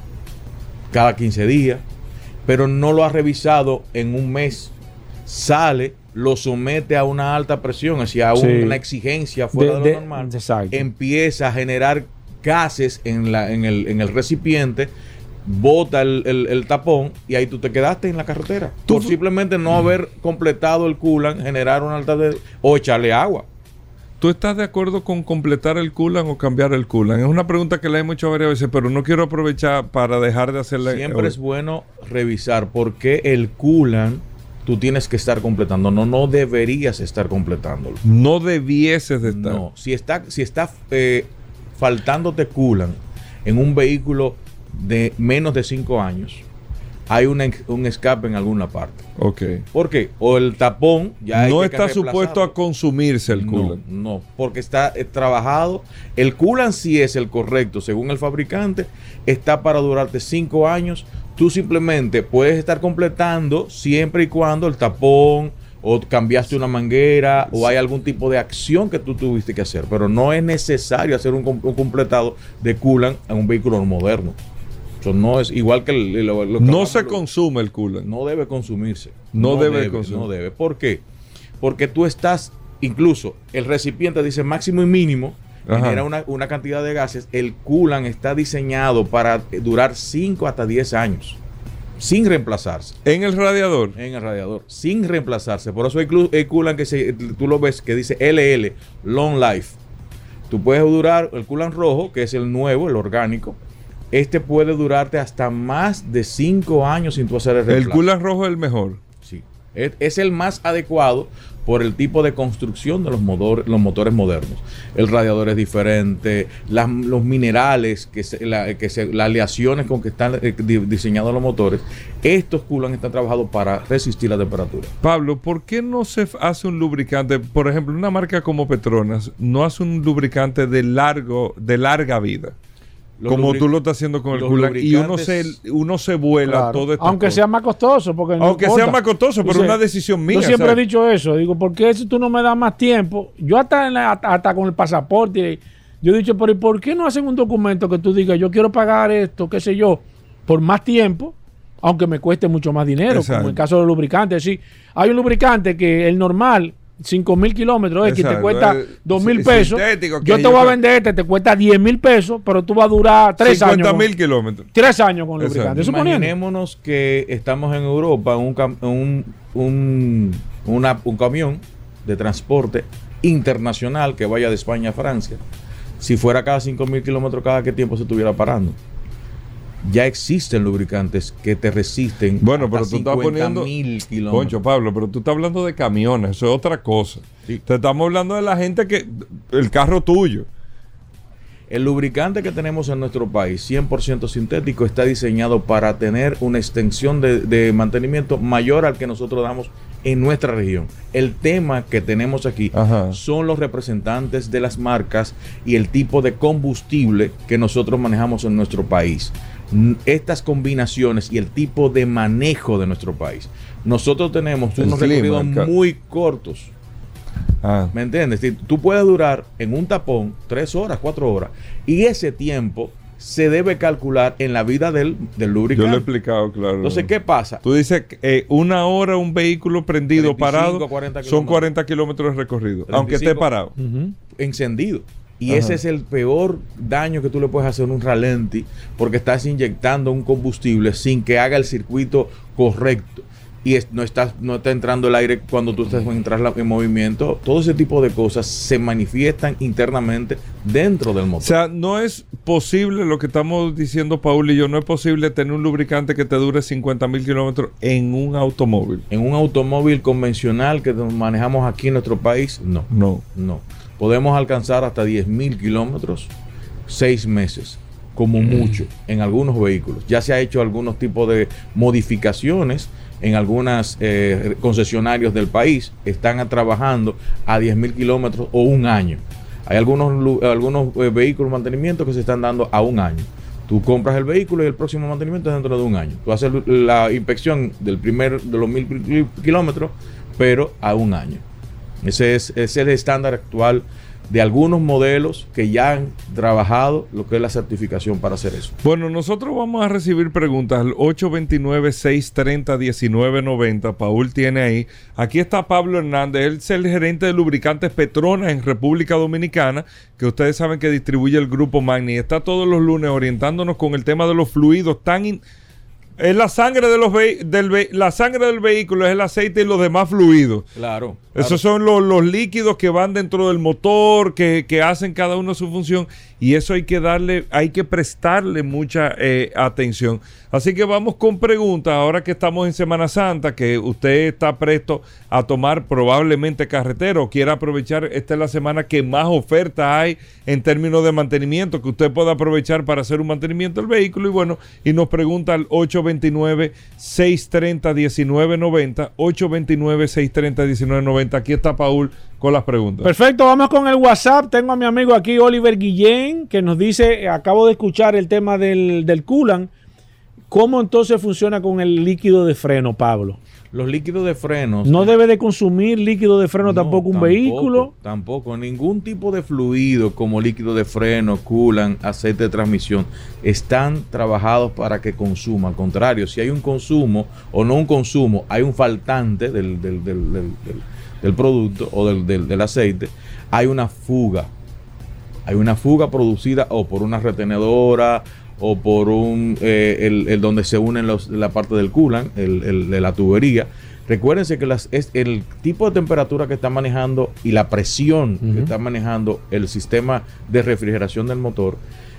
cada quince días, pero no lo ha revisado en un mes. Sale, lo somete a una alta presión, hacia sí. una exigencia fuera de, de lo normal. Exacto. Empieza a generar gases en, la, en, el, en el recipiente, bota el, el, el tapón y ahí tú te quedaste en la carretera. ¿Tú? Por simplemente no haber completado el coolant, generar una alta de... o echarle agua. ¿Tú estás de acuerdo con completar el coolant o cambiar el coolant? Es una pregunta que le hemos hecho varias veces, pero no quiero aprovechar para dejar de hacerle... Siempre es bueno revisar por qué el coolant tú tienes que estar completando. No, no deberías estar completándolo. No debieses de estar. No, si está, si está eh, faltándote coolant en un vehículo de menos de cinco años, hay una, un escape en alguna parte. Ok. ¿Por qué? O el tapón ya no hay que está supuesto a consumirse el coolant. No, no, porque está eh, trabajado. El coolant, si es el correcto, según el fabricante, está para durarte cinco años. Tú simplemente puedes estar completando siempre y cuando el tapón o cambiaste una manguera o hay algún tipo de acción que tú tuviste que hacer. Pero no es necesario hacer un, un completado de coolant en un vehículo moderno. Eso no es igual que el, lo, lo que no se consume el coolant. No debe consumirse. No, no debe, debe consumir. No debe. ¿Por qué? Porque tú estás, incluso el recipiente dice máximo y mínimo, Ajá. genera una, una cantidad de gases. El coolant está diseñado para durar cinco hasta diez años. Sin reemplazarse. ¿En el radiador? En el radiador. Sin reemplazarse. Por eso hay, hay coolant que se, tú lo ves que dice L L, Long Life. Tú puedes durar el coolant rojo, que es el nuevo, el orgánico. Este puede durarte hasta más de cinco años sin tú hacer el reemplazo. ¿El coolant rojo es el mejor? Sí. Es, es el más adecuado por el tipo de construcción de los, motor, los motores modernos. El radiador es diferente, las, los minerales, que se, la, que se, las aleaciones con que están eh, diseñados los motores, estos coolant están trabajados para resistir la temperatura. Pablo, ¿por qué no se hace un lubricante? Por ejemplo, una marca como Petronas no hace un lubricante de, largo, de larga vida. Los como tú lo estás haciendo con el coolant y uno se uno se vuela claro. todo esto. Aunque sea más costoso. Porque no Aunque importa. sea más costoso, pero es una decisión mía. Yo siempre ¿sabes? he dicho eso. Digo, ¿por qué si tú no me das más tiempo? Yo hasta, en la, hasta, hasta con el pasaporte, yo he dicho, pero ¿y por qué no hacen un documento que tú digas, yo quiero pagar esto, qué sé yo, por más tiempo, aunque me cueste mucho más dinero? Exacto. Como en el caso de los lubricantes. Sí, hay un lubricante que el normal... cinco mil kilómetros, es que te cuesta dos mil pesos. Yo te voy a vender este, te cuesta diez mil pesos, pero tú vas a durar tres años. cincuenta mil kilómetros. Tres años con lubricante. Imaginémonos que estamos en Europa, un, un, un, una, un camión de transporte internacional que vaya de España a Francia. Si fuera cada cinco mil kilómetros, ¿cada qué tiempo se estuviera parando? Ya existen lubricantes que te resisten. Bueno, pero tú estás poniendo mil kilómetros. Poncho, Pablo, pero tú estás hablando de camiones, eso es otra cosa. Sí. Te estamos hablando de la gente que el carro tuyo. El lubricante que tenemos en nuestro país, cien por ciento sintético, está diseñado para tener una extensión de, de mantenimiento mayor al que nosotros damos en nuestra región. El tema que tenemos aquí Ajá. son los representantes de las marcas y el tipo de combustible que nosotros manejamos en nuestro país. Estas combinaciones y el tipo de manejo de nuestro país. Nosotros tenemos unos recorridos muy cortos. Ah. ¿Me entiendes? Tú puedes durar en un tapón tres horas, cuatro horas. Y ese tiempo se debe calcular en la vida del, del lubricante. Yo lo he explicado, claro. Entonces, ¿qué pasa? Tú dices que eh, una hora un vehículo prendido, parado, cuarenta son cuarenta kilómetros de recorrido, aunque esté parado. Uh-huh. Encendido. Y Ajá. ese es el peor daño que tú le puedes hacer a un ralenti, porque estás inyectando un combustible sin que haga el circuito correcto. Y es, no, está, no está entrando el aire cuando tú estás entras en movimiento. Todo ese tipo de cosas se manifiestan internamente dentro del motor. O sea, no es posible lo que estamos diciendo Paul y yo, no es posible tener un lubricante que te dure cincuenta mil kilómetros en un automóvil. En un automóvil convencional que manejamos aquí en nuestro país, no. No. No. Podemos alcanzar hasta diez mil kilómetros, seis meses, como mucho, en algunos vehículos. Ya se ha hecho algunos tipos de modificaciones en algunas eh, concesionarios del país. Están trabajando a diez mil kilómetros o un año. Hay algunos, algunos eh, vehículos de mantenimiento que se están dando a un año. Tú compras el vehículo y el próximo mantenimiento es dentro de un año. Tú haces la inspección del primer de los mil kilómetros, pero a un año. Ese es, ese es el estándar actual de algunos modelos que ya han trabajado lo que es la certificación para hacer eso. Bueno, nosotros vamos a recibir preguntas al ocho dos nueve, seis tres cero, uno nueve nueve cero. Paul tiene ahí. Aquí está Pablo Hernández, él es el gerente de lubricantes Petronas en República Dominicana, que ustedes saben que distribuye el grupo Magni. Está todos los lunes orientándonos con el tema de los fluidos tan... In- es la sangre de los ve- del ve- la sangre del vehículo, es el aceite y los demás fluidos. Claro. claro. Esos son los, los líquidos que van dentro del motor, que, que hacen cada uno su función, y eso hay que darle, hay que prestarle mucha eh, atención. Así que vamos con preguntas, ahora que estamos en Semana Santa, que usted está presto a tomar probablemente carretera o quiera aprovechar, esta es la semana que más ofertas hay en términos de mantenimiento, que usted pueda aprovechar para hacer un mantenimiento del vehículo, y bueno, y nos pregunta al ocho dos nueve, seis tres cero, uno nueve nueve cero, ocho dos nueve, seis tres cero, uno nueve nueve cero. Aquí está Paul con las preguntas. Perfecto, vamos con el WhatsApp. Tengo a mi amigo aquí, Oliver Guillén, que nos dice, acabo de escuchar el tema del, del coolant. ¿Cómo entonces funciona con el líquido de freno, Pablo? Los líquidos de frenos... ¿No debe de consumir líquido de freno no, tampoco un tampoco, vehículo? Tampoco. Ningún tipo de fluido como líquido de freno, coolant, aceite de transmisión están trabajados para que consuma. Al contrario, si hay un consumo o no un consumo, hay un faltante del, del, del, del, del, del producto o del, del, del aceite, hay una fuga. Hay una fuga producida o por una retenedora o por un eh, el, el donde se unen los, la parte del coolant, el, el, de la tubería. Recuérdense que las, es el tipo de temperatura que está manejando y la presión uh-huh. que está manejando el sistema de refrigeración del motor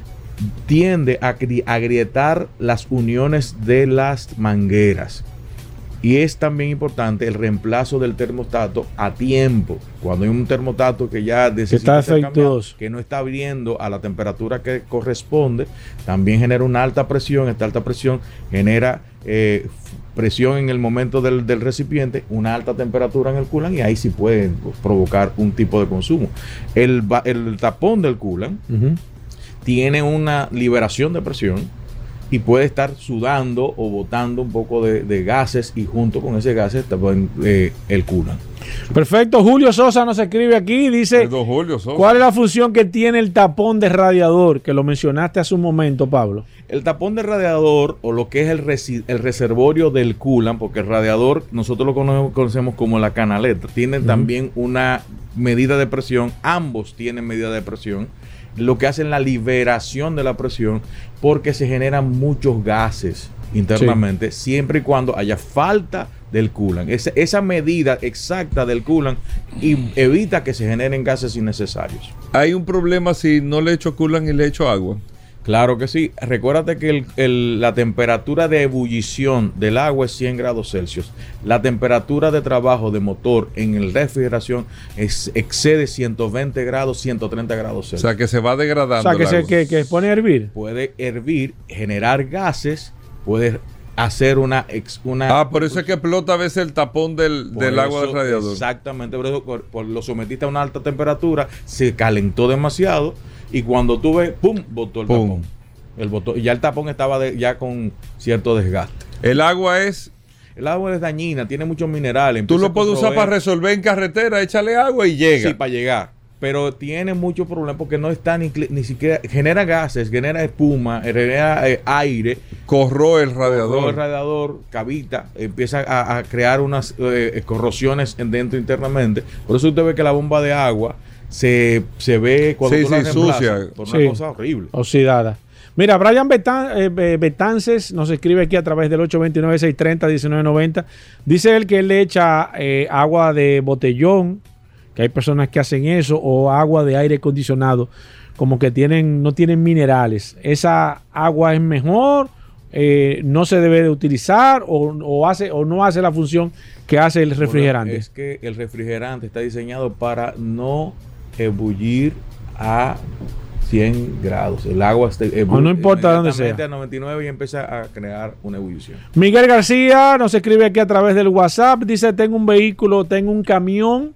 tiende a agrietar las uniones de las mangueras. Y es también importante el reemplazo del termostato a tiempo. Cuando hay un termostato que ya necesita está ser cambiado, defectuoso, que no está abriendo a la temperatura que corresponde, también genera una alta presión. Esta alta presión genera eh, presión en el momento del, del recipiente, una alta temperatura en el coolant, y ahí sí puede provocar un tipo de consumo. El, el tapón del coolant uh-huh. tiene una liberación de presión y puede estar sudando o botando un poco de, de gases, y junto con ese gases también eh, el coolant. Perfecto. Julio Sosa nos escribe aquí, dice, Julio Sosa. ¿cuál es la función que tiene el tapón de radiador? Que lo mencionaste hace un momento, Pablo. El tapón de radiador, o lo que es el, resi- el reservorio del coolant, porque el radiador nosotros lo conocemos, conocemos como la canaleta, tiene uh-huh. también una medida de presión, ambos tienen medida de presión, lo que hace la liberación de la presión, porque se generan muchos gases internamente, sí. siempre y cuando haya falta del coolant. Esa, esa medida exacta del coolant y evita que se generen gases innecesarios. ¿Hay un problema si no le echo coolant y le echo agua? Claro que sí. Recuérdate que el, el, la temperatura de ebullición del agua es cien grados Celsius. La temperatura de trabajo de motor en el refrigeración es, excede ciento veinte grados, ciento treinta grados Celsius. O sea, que se va degradando. O sea, que se que, que pone a hervir. Puede hervir, generar gases, puede hacer una... Ex, una ah, por eso es que explota a veces el tapón del, del eso, agua del radiador. Exactamente, por eso por, por lo sometiste a una alta temperatura, se calentó demasiado, y cuando tú ves, ¡pum!, botó el pum. tapón. El botó, y ya el tapón estaba de, ya con cierto desgaste. El agua es... El agua es dañina, tiene muchos minerales. Tú lo puedes usar para resolver en carretera, échale agua y llega. Sí, para llegar. pero tiene muchos problemas porque no está ni, ni siquiera, genera gases, genera espuma, genera eh, aire. Corroe el radiador. Corroe el radiador, cavita, empieza a, a crear unas eh, corrosiones en dentro internamente. Por eso usted ve que la bomba de agua se, se ve cuando sí, tú la sí, sucia. por Sí. una cosa horrible. Oxidada. Mira, Brian Betan, eh, Betances nos escribe aquí a través del ocho dos nueve, seis tres cero, uno nueve nueve cero. Dice él que él le echa eh, agua de botellón, que hay personas que hacen eso, o agua de aire acondicionado, como que tienen, no tienen minerales. ¿Esa agua es mejor? Eh, ¿No se debe de utilizar o, o, hace, o no hace la función que hace el refrigerante? Bueno, es que el refrigerante está diseñado para no ebullir a cien grados. El agua está o no importa dónde sea. A noventa y nueve y empieza a crear una ebullición. Miguel García nos escribe aquí a través del WhatsApp. Dice, tengo un vehículo, tengo un camión.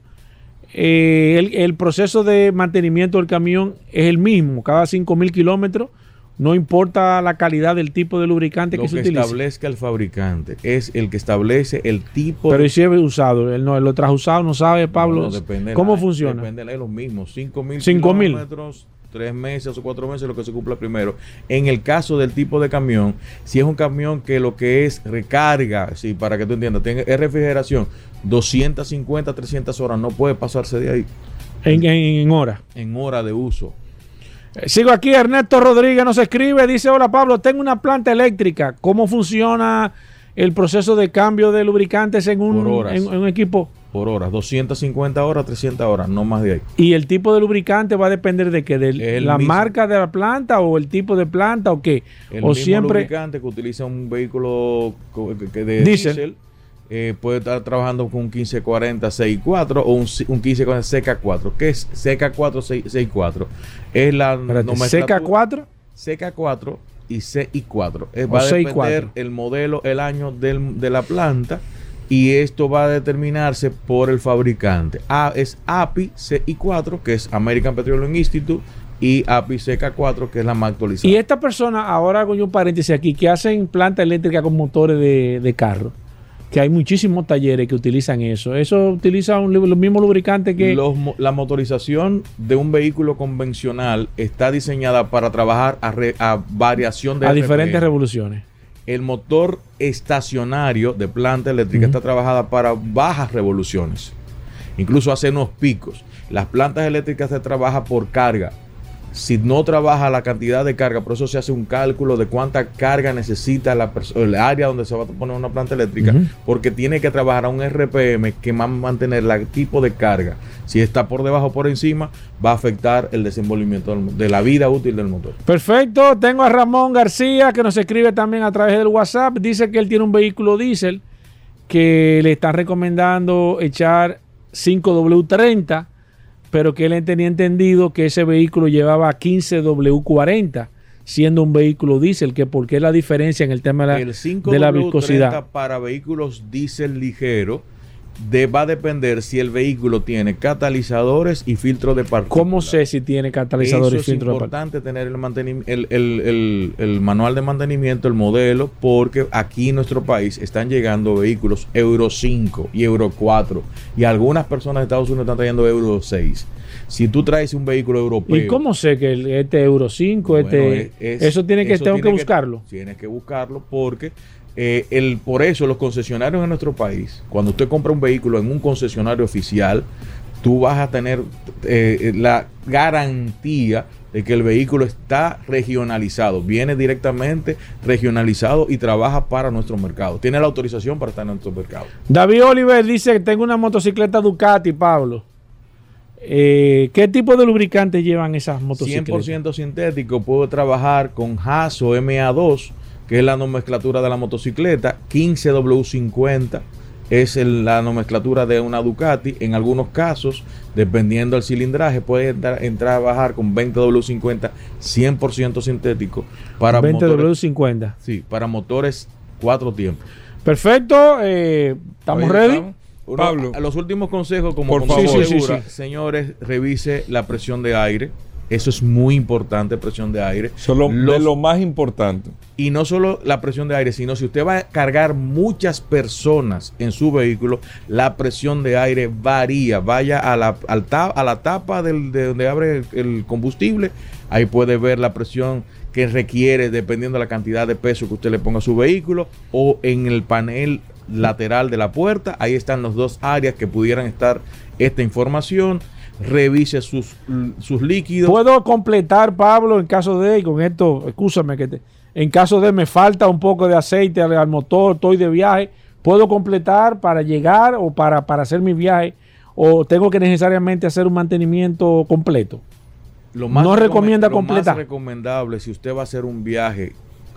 Eh, el, el proceso de mantenimiento del camión es el mismo. Cada cinco mil kilómetros. No importa la calidad del tipo de lubricante Lo que, que se utilice. establezca el fabricante es el que establece el tipo. Pero de... ¿y si es usado? Él no, él lo trajo usado, no sabe, Pablo. No, depende ¿Cómo la, funciona? Depende de los mismos. cinco mil cinco mil kilómetros, tres meses o cuatro meses, lo que se cumpla primero. En el caso del tipo de camión, si es un camión que lo que es recarga, sí, para que tú entiendas, tiene, es refrigeración, doscientas cincuenta, trescientas horas, no puede pasarse de ahí. En, en, en hora. En hora de uso. Eh, sigo aquí, Ernesto Rodríguez nos escribe, dice, hola Pablo, tengo una planta eléctrica. ¿Cómo funciona el proceso de cambio de lubricantes en un, Por horas. en, en un equipo? Por horas, doscientas cincuenta horas, trescientas horas, no más de ahí. ¿Y el tipo de lubricante va a depender de qué? ¿De la mismo. marca de la planta o el tipo de planta o qué? El o mismo siempre lubricante que utiliza un vehículo co- que de Diesel. diésel eh, puede estar trabajando con un quince cuarenta seis cuatro o un, un quince cuarenta C K cuatro. ¿Qué es C K cuatro seis cuatro? Es la Espérate, C K cuatro. C K cuatro y C I cuatro. Eh, O va a C I depender cuatro. el modelo, el año del- de la planta. Y esto va a determinarse por el fabricante. A, es A P I C I cuatro, que es American Petroleum Institute, y A P I C K cuatro, que es la más actualizada. Y esta persona, ahora hago yo un paréntesis aquí, que hacen planta eléctrica con motores de, de carro, que hay muchísimos talleres que utilizan eso. Eso utiliza un, los mismos lubricantes que... Los mo- la motorización de un vehículo convencional está diseñada para trabajar a, re- a variación de a R P M. diferentes revoluciones. El motor estacionario de planta eléctrica Ujú. está trabajada para bajas revoluciones. Incluso hace unos picos. Las plantas eléctricas se trabaja por carga. Si no trabaja la cantidad de carga, por eso se hace un cálculo de cuánta carga necesita la perso- el área donde se va a poner una planta eléctrica, Ujú. porque tiene que trabajar a un R P M que va a mantener el tipo de carga. Si está por debajo o por encima, va a afectar el desenvolvimiento del- de la vida útil del motor. Perfecto, tengo a Ramón García que nos escribe también a través del WhatsApp. Dice que él tiene un vehículo diésel que le están recomendando echar cinco W treinta, pero que él tenía entendido que ese vehículo llevaba quince W cuarenta, siendo un vehículo diésel, que por qué la diferencia en el tema de la, El cinco de la W treinta viscosidad. para vehículos diésel ligero de, va a depender si el vehículo tiene catalizadores y filtro de partículas. ¿Cómo sé si tiene catalizador Eso y es filtro de partículas? importante tener el, mantenim- el, el, el, el manual de mantenimiento, el modelo, porque aquí en nuestro país están llegando vehículos Euro cinco y Euro cuatro y algunas personas de Estados Unidos están trayendo Euro seis. Si tú traes un vehículo europeo... ¿Y cómo sé que el- este Euro cinco, Bueno, este, es- eso tiene que, eso tengo tiene que buscarlo? Tienes que buscarlo porque eh, el, por eso los concesionarios en nuestro país, cuando usted compra un vehículo en un concesionario oficial, tú vas a tener eh, la garantía de que el vehículo está regionalizado, viene directamente regionalizado y trabaja para nuestro mercado. Tiene la autorización para estar en nuestro mercado. David Oliver dice que tengo una motocicleta Ducati, Pablo. Eh, ¿Qué tipo de lubricantes llevan esas cien motocicletas? por ciento sintético, puedo trabajar con Haso M A dos, que es la nomenclatura de la motocicleta, quince W cincuenta es el- la nomenclatura de una Ducati. En algunos casos, dependiendo del cilindraje, puede entrar, entrar a bajar con veinte W cincuenta, cien por ciento sintético para veinte W motores, cincuenta. sí, para motores cuatro tiempos. Perfecto, eh, ¿estamos Ahí ready? estamos. Uno- Pablo. a los últimos consejos, como Por como favor. segura, Sí, sí, sí, sí. señores, revise la presión de aire. Eso es muy importante, presión de aire. Solo Los- de lo más importante. Y no solo la presión de aire, sino si usted va a cargar muchas personas en su vehículo, la presión de aire varía. Vaya a la, al ta- a la tapa del, de donde abre el, el combustible, ahí puede ver la presión que requiere dependiendo de la cantidad de peso que usted le ponga a su vehículo, o en el panel lateral de la puerta, ahí están las dos áreas que pudieran estar esta información. Revise sus, sus líquidos. Puedo completar, Pablo, en caso de, y con esto, escúchame, que te, en caso de me falta un poco de aceite al, al motor, estoy de viaje, ¿puedo completar para llegar o para, para hacer mi viaje? ¿O tengo que necesariamente hacer un mantenimiento completo? Lo más No recome- recomienda lo completar. más recomendable, si usted va a hacer un viaje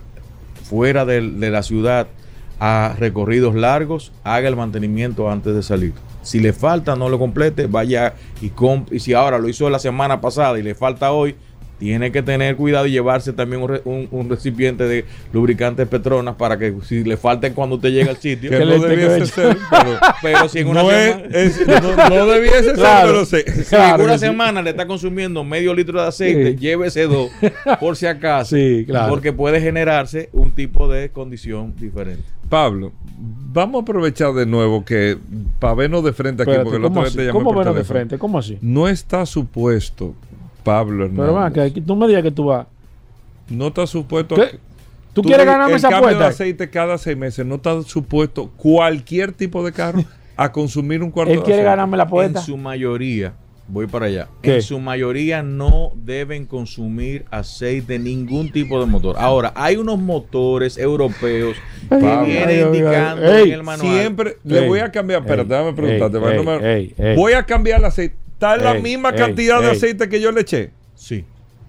fuera de, de la ciudad a recorridos largos, haga el mantenimiento antes de salir. Si le falta, no lo complete, vaya y compre. Y si ahora lo hizo la semana pasada y le falta hoy, tiene que tener cuidado y llevarse también un, re- un- un recipiente de lubricantes Petronas para que si le falten cuando usted llegue al sitio. Que Que no le- debiese que- ser, pero, Pero si en una no, es, semana, es- no, no debiese Claro. ser, pero sí. si Claro en una que sí. semana le está consumiendo medio litro de aceite, Sí. llévese dos por si acaso. Sí, claro. Porque puede generarse un tipo de condición diferente. Pablo, vamos a aprovechar de nuevo que para vernos de frente aquí, Espérate, porque el otro ¿cómo día así? te llamé ¿Cómo por vernos de teléfono. frente? ¿Cómo así? No está supuesto, Pablo Pero va, Hernández, que tú me digas que tú vas. no está supuesto ¿Qué? que- ¿Tú quieres ganarme el esa cambio de apuesta? aceite cada seis meses, no está supuesto cualquier tipo de carro a consumir un cuarto Él de quiere aceite. ganarme la apuesta. En su mayoría, voy para allá. ¿Qué? En su mayoría no deben consumir aceite de ningún tipo de motor. Ahora, hay unos motores europeos que Pablo. vienen Ay, ay, ay. indicando Ey, en el manual. Siempre le Ey, voy a cambiar, espérate, ey, déjame preguntarte. ey, para no ey, me- ey, ey. voy a cambiar el aceite. Está en la Ey, misma ey, cantidad de ey. aceite que yo le eché. Sí.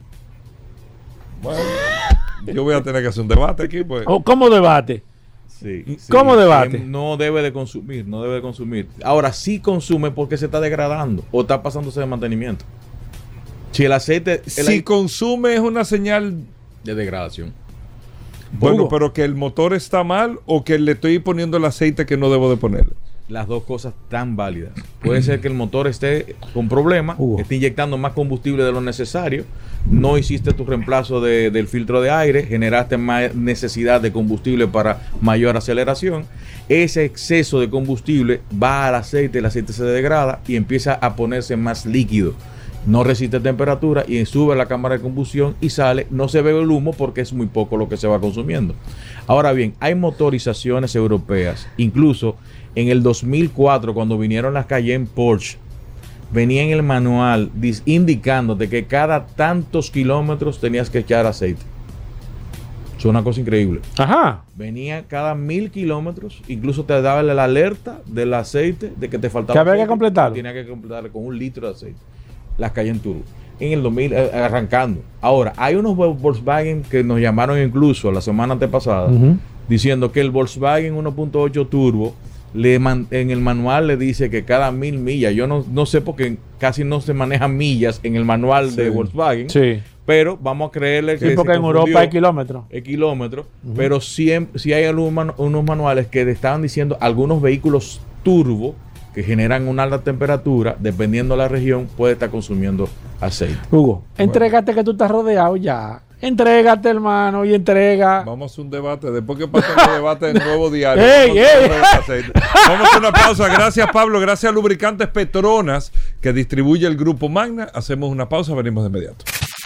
Bueno, yo voy a tener que hacer un debate aquí, pues. ¿O ¿Cómo debate? Sí, sí. ¿Cómo debate? Que no debe de consumir, no debe de consumir. Ahora sí consume porque se está degradando o está pasándose de mantenimiento. Si el aceite el Si consume es una señal. de degradación. Bueno, Hugo. pero que el motor está mal o que le estoy poniendo el aceite que no debo de ponerle. Las dos cosas tan válidas. Puede ser que el motor esté con problemas, Hugo. esté inyectando más combustible de lo necesario, no hiciste tu reemplazo de- del filtro de aire, generaste más necesidad de combustible para mayor aceleración. Ese exceso de combustible va al aceite, el aceite se degrada y empieza a ponerse más líquido. No resiste temperatura y sube a la cámara de combustión y sale. No se ve el humo porque es muy poco lo que se va consumiendo. Ahora bien, hay motorizaciones europeas, incluso en el dos mil cuatro, cuando vinieron las Cayenne Porsche, venía en el manual dis- indicándote que cada tantos kilómetros tenías que echar aceite. Es una cosa increíble. Ajá. Venía cada mil kilómetros, incluso te daba la alerta del aceite de que te faltaba. Que había que aceite, completarlo. Tenía que completarlo con un litro de aceite. Las Cayenne Turbo. En el dos mil, eh, arrancando. Ahora, hay unos Volkswagen que nos llamaron incluso la semana antepasada, Ujú. diciendo que el Volkswagen uno punto ocho Turbo le man- en el manual le dice que cada mil millas, yo no, no sé porque casi no se manejan millas en el manual de Volkswagen, Sí. pero vamos a creerle que Sí, porque se en confundió Europa hay kilómetros. el kilómetro, pero siempre, si hay algunos manu- unos manuales que te estaban diciendo algunos vehículos turbo que generan una alta temperatura, dependiendo de la región, puede estar consumiendo aceite. Hugo, entrégate que tú estás rodeado ya. Entrégate, hermano, y entrega. Vamos a hacer un debate. Después que pasen los debates en Nuevo Diario. Ey, vamos, a hacer ey. un aceite. Vamos a hacer una pausa. Gracias, Pablo. Gracias a Lubricantes Petronas, que distribuye el Grupo Magna. Hacemos una pausa. Venimos de inmediato.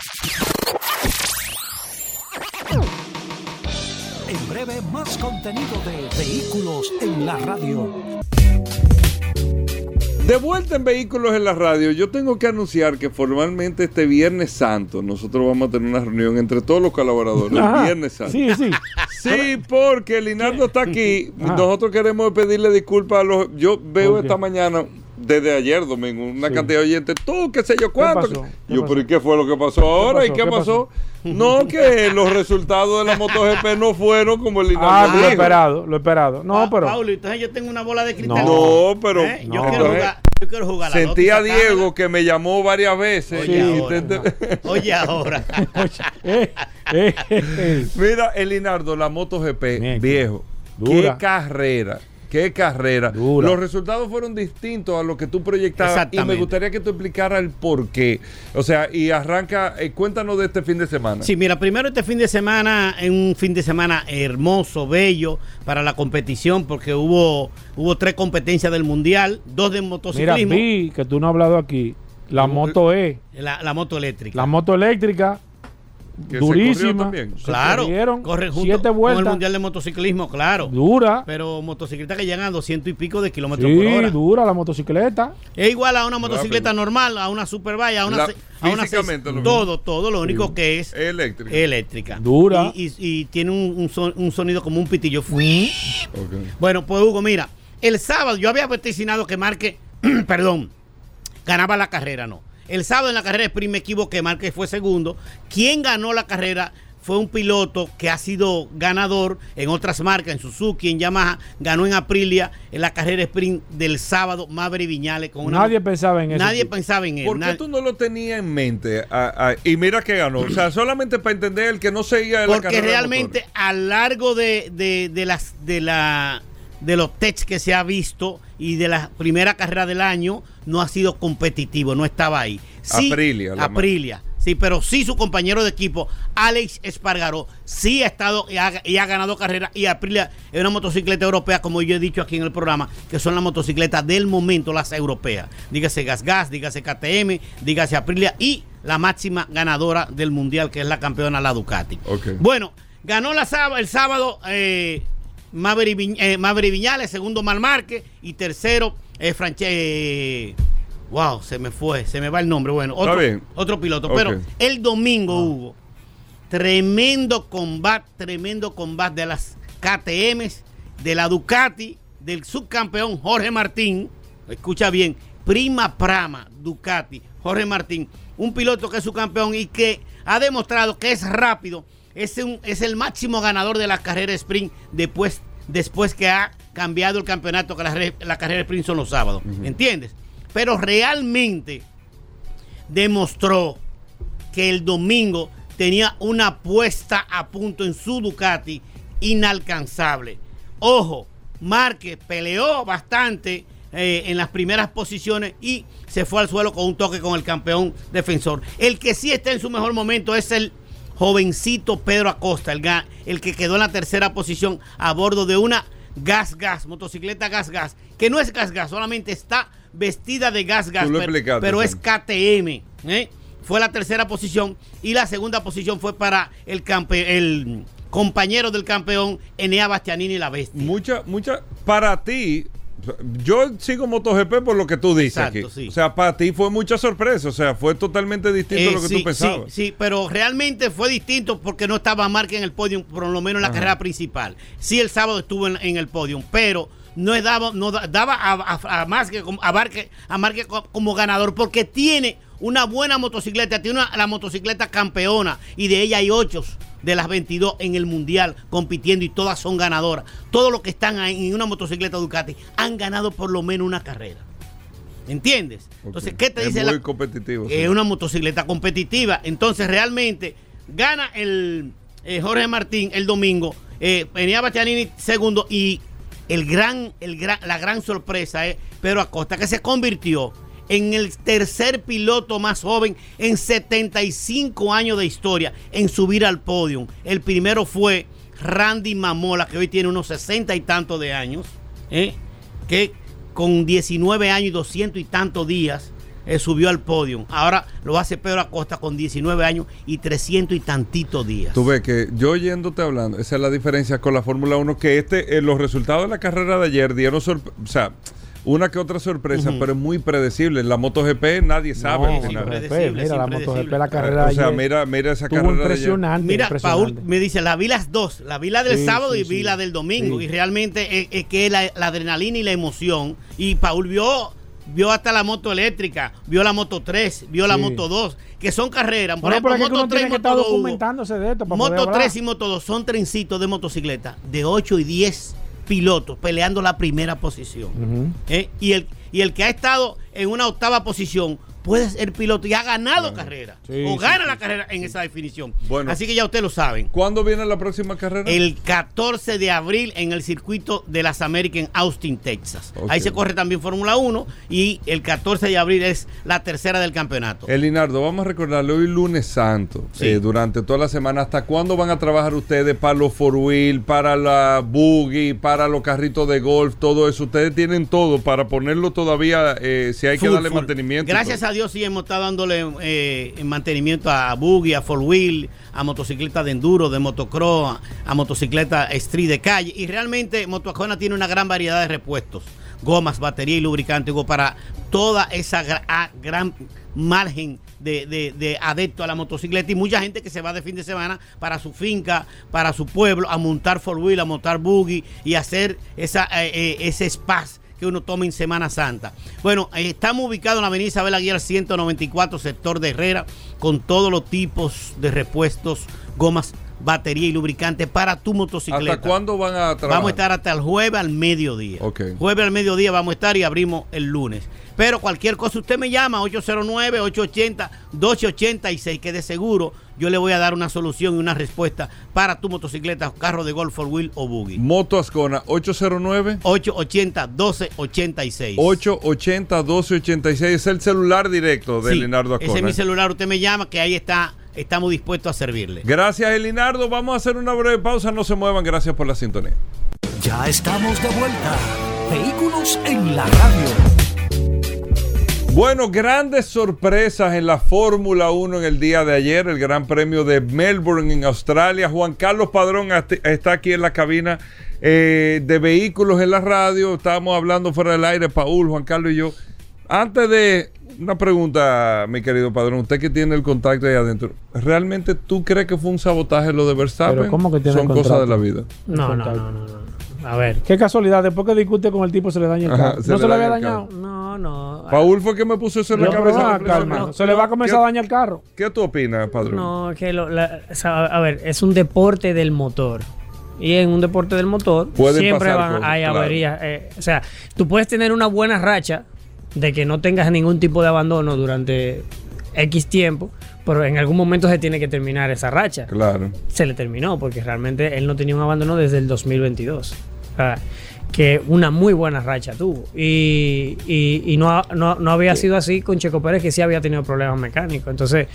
En breve, más contenido de Vehículos en la Radio. De vuelta en Vehículos en la Radio, yo tengo que anunciar que formalmente este Viernes Santo nosotros vamos a tener una reunión entre todos los colaboradores. Ajá. El Viernes Santo. Sí, sí. Sí, porque Linardo está aquí. Ajá. Nosotros queremos pedirle disculpas a los. Yo veo Ok. esta mañana, desde ayer domingo, una Sí. cantidad de oyentes. Tú, qué sé yo cuánto. pasó? ¿Qué Yo, pasó? pero ¿y qué fue lo que pasó ahora? pasó? ¿Y qué, ¿Qué pasó? No, que los resultados de la MotoGP no fueron como el Linardo Ah, lo dijo. esperado, lo esperado. No, Pa- pero. Paulo, entonces yo tengo una bola de cristal. No, pero. ¿Eh? Yo, no. quiero jugar, yo quiero jugar la Sentí a loto y sacármela. Diego que me llamó varias veces. Oye, y ahora. te- Oye, ahora. Eh, eh, eh. Mira, el Linardo, la MotoGP, Bien. viejo. Dura. Qué carrera. qué carrera. Dura. Los resultados fueron distintos a lo que tú proyectabas y me Exactamente. gustaría que tú explicaras el por qué. O sea, y arranca, eh, cuéntanos de este fin de semana. Sí, mira, primero este fin de semana, en un fin de semana hermoso, bello para la competición, porque hubo, hubo tres competencias del Mundial, dos de Mira, motociclismo, vi que tú no has hablado aquí. La moto E, la, la moto eléctrica. la moto eléctrica, Que se corrió durísima. también. Se Claro, corrieron corre junto siete con el vueltas. Mundial de Motociclismo, claro. Dura. Pero motocicletas que llegan a doscientos y pico de kilómetros Sí, por hora. dura la motocicleta. Es igual a una motocicleta Rápido. normal, a una Superbike, a una... La- se- a una físicamente seis- lo todo, todo, lo único que es Eléctrica. eléctrica. Dura. Y, y- y tiene un, un son- un sonido como un pitillo. Ok. Bueno, pues Hugo, mira, el sábado yo había vaticinado que Marque, perdón, ganaba la carrera, no. El sábado en la carrera sprint me equivoqué, Marque fue segundo. Quien ganó la carrera fue un piloto que ha sido ganador en otras marcas, en Suzuki, en Yamaha, ganó en Aprilia en la carrera sprint del sábado, Maverick Viñales. Con una, Nadie pensaba en eso. nadie pensaba en él. ¿Por qué nadie- tú no lo tenías en mente? Ah, ah, y mira que ganó. O sea, solamente para entender el que no seguía en la Porque carrera de realmente motores. a lo largo de, de, de las de la de los tests que se ha visto y de la primera carrera del año no ha sido competitivo, no estaba ahí. Sí, Aprilia, la Aprilia. Sí, pero sí su compañero de equipo, Alex Espargaró, sí ha estado y ha, y ha ganado carrera. Y Aprilia es una motocicleta europea, como yo he dicho aquí en el programa, que son las motocicletas del momento, las europeas. Dígase Gas Gas, dígase K T M, dígase Aprilia y la máxima ganadora del mundial, que es la campeona, la Ducati. Ok. Bueno, ganó la sáb- el sábado eh, Maverick, Viñ- eh, Maverick Viñales, segundo Mar Márquez y tercero eh, Franche- eh, wow, se me fue, se me va el nombre. Bueno, otro, Está bien. otro piloto. Ok. Pero el domingo hubo tremendo combate, tremendo combate de las K T Ms, de la Ducati, del subcampeón Jorge Martín. Escucha bien, prima prama Ducati, Jorge Martín, un piloto que es subcampeón y que ha demostrado que es rápido. Es, un, es el máximo ganador de la carrera sprint después, después que ha cambiado el campeonato, que la, re- la carrera sprint son los sábados. ¿Entiendes? Pero realmente demostró que el domingo tenía una puesta a punto en su Ducati inalcanzable. Ojo, Márquez peleó bastante eh, en las primeras posiciones y se fue al suelo con un toque con el campeón defensor. El que sí está en su mejor momento es el jovencito Pedro Acosta, el, ga- el que quedó en la tercera posición a bordo de una Gas Gas, motocicleta Gas Gas, que no es Gas Gas, solamente está vestida de Gas Gas, Tú lo pero, explicaste, pero es Sam. K T M. ¿eh? Fue la tercera posición y la segunda posición fue para el, campe el compañero del campeón, Enea Bastianini, la bestia. Mucha, mucha, para ti, yo sigo MotoGP por lo que tú dices Exacto, aquí. sí. O sea, para ti fue mucha sorpresa, o sea, fue totalmente distinto Eh, a lo que sí, tú pensabas. Sí, sí, pero realmente fue distinto porque no estaba Márquez en el podio, por lo menos en la Ajá. carrera principal. Sí, el sábado estuvo en, en el podio, pero no daba, no da- daba a, a, a Márquez, como- a Márquez, a Márquez co- como ganador porque tiene una buena motocicleta, tiene una, la motocicleta campeona y de ella hay ocho de las veintidós en el mundial compitiendo y todas son ganadoras. Todos los que están ahí en una motocicleta Ducati han ganado por lo menos una carrera. ¿Entiendes? Entonces, Ok. ¿qué te Es dice muy la competitivo. Es sí. una motocicleta competitiva. Entonces, realmente, gana el eh, Jorge Martín el domingo. Eh, venía Bastianini segundo. Y el gran, el gran, la gran sorpresa es Pedro Acosta, que se convirtió en el tercer piloto más joven en setenta y cinco años de historia en subir al podio. El primero fue Randy Mamola, que hoy tiene unos sesenta y tantos de años, ¿eh? que con diecinueve años y doscientos y tantos días eh, subió al podio. Ahora lo hace Pedro Acosta con diecinueve años y trescientos y tantitos días. Tú ves que yo oyéndote hablando, esa es la diferencia con la Fórmula uno, que este, eh, los resultados de la carrera de ayer dieron, sorpre- o sea, una que otra sorpresa, Ujú. pero es muy predecible. En la MotoGP nadie sabe al No, final. MotoGP, Impredecible, mira, la impredecible. MotoGP, la carrera O sea, ayer mira, mira esa estuvo carrera de ayer. impresionante. Mira, impresionante. Paul me dice, la vi las dos, la vi la del Sí, sábado sí, y vi sí. la del domingo. Sí. Y realmente es, es que la, la adrenalina y la emoción. Y Paul vio, vio hasta la moto eléctrica, vio la moto tres, vio la Sí. moto dos, que son carreras. Por Bueno, pero ejemplo, es que moto uno tres y tiene que moto estar dos. Hugo. documentándose de esto para poder Moto hablar. tres y Moto dos son trencitos de motocicleta de ocho y diez pilotos peleando la primera posición. Ujú. ¿eh? Y, el, y el que ha estado en una octava posición puede ser piloto y ha ganado claro. carrera Sí, o sí, gana sí, la sí. carrera en esa definición. Bueno. Así que ya ustedes lo saben. ¿Cuándo viene la próxima carrera? El catorce de abril en el circuito de las Américas en Austin, Texas. Okay. Ahí se corre también Fórmula uno y el catorce de abril es la tercera del campeonato. Elinardo, vamos a recordarle hoy lunes santo, sí. eh, durante toda la semana. ¿Hasta cuándo van a trabajar ustedes para los four wheel, para la buggy, para los carritos de golf, todo eso? Ustedes tienen todo para ponerlo todavía, eh, si hay full, que darle full. mantenimiento. Gracias a Dios sí hemos estado dándole eh, mantenimiento a buggy, a four wheel, a motocicleta de enduro, de motocross, a, a motocicleta street de calle, y realmente Motoajona tiene una gran variedad de repuestos, gomas, batería y lubricante para toda esa gra gran margen de, de, de adepto a la motocicleta, y mucha gente que se va de fin de semana para su finca, para su pueblo, a montar four wheel, a montar buggy y hacer esa, eh, ese espacio que uno toma en Semana Santa. Bueno, eh, estamos ubicados en la avenida Isabel Aguilar ciento noventa y cuatro, sector de Herrera, con todos los tipos de repuestos, gomas, batería y lubricante para tu motocicleta. ¿Hasta cuándo van a trabajar? Vamos a estar hasta el jueves al mediodía. Okay. Jueves al mediodía vamos a estar y abrimos el lunes. Pero cualquier cosa usted me llama ocho cero nueve, ocho ocho cero, uno dos ocho seis, que de seguro yo le voy a dar una solución y una respuesta para tu motocicleta, carro de golf, four wheel o buggy. Moto Ascona, ocho cero nueve, ocho ocho cero, uno dos ocho seis. ocho ocho cero, uno dos ocho seis es el celular directo de sí, Elinardo Ascona. Ese es mi celular, usted me llama, que ahí está, estamos dispuestos a servirle. Gracias, Elinardo. Vamos a hacer una breve pausa, no se muevan, gracias por la sintonía. Ya estamos de vuelta. Vehículos en la radio. Bueno, grandes sorpresas en la Fórmula uno en el día de ayer, el Gran Premio de Melbourne en Australia. Juan Carlos Padrón está aquí en la cabina eh, de Vehículos en la radio. Estábamos hablando fuera del aire, Paul, Juan Carlos y yo. Antes de una pregunta, mi querido Padrón, usted que tiene el contacto ahí adentro, ¿realmente tú crees que fue un sabotaje lo de Verstappen? ¿Pero cómo que tiene Son el cosas de la vida. No, no, no, no, no. A ver, qué casualidad, después que discute con el tipo se le daña el carro. Ajá, se ¿No le se le había daña el dañado? No, no. Paul fue que me puso eso en la No, cabeza. pero, ah, calma, no, se le va a comenzar a dañar el carro. ¿Qué tú opinas, Padrón? No, que lo, la, o sea, a ver, es un deporte del motor. Y en un deporte del motor Pueden siempre pasar van, cosas, hay claro. averías. Eh, o sea, tú puedes tener una buena racha de que no tengas ningún tipo de abandono durante X tiempo, pero en algún momento se tiene que terminar esa racha. Claro. Se le terminó porque realmente él no tenía un abandono desde el dos mil veintidós. O sea, que una muy buena racha tuvo. Y, y, y no, no, no había sido así con Checo Pérez, que sí había tenido problemas mecánicos. Entonces,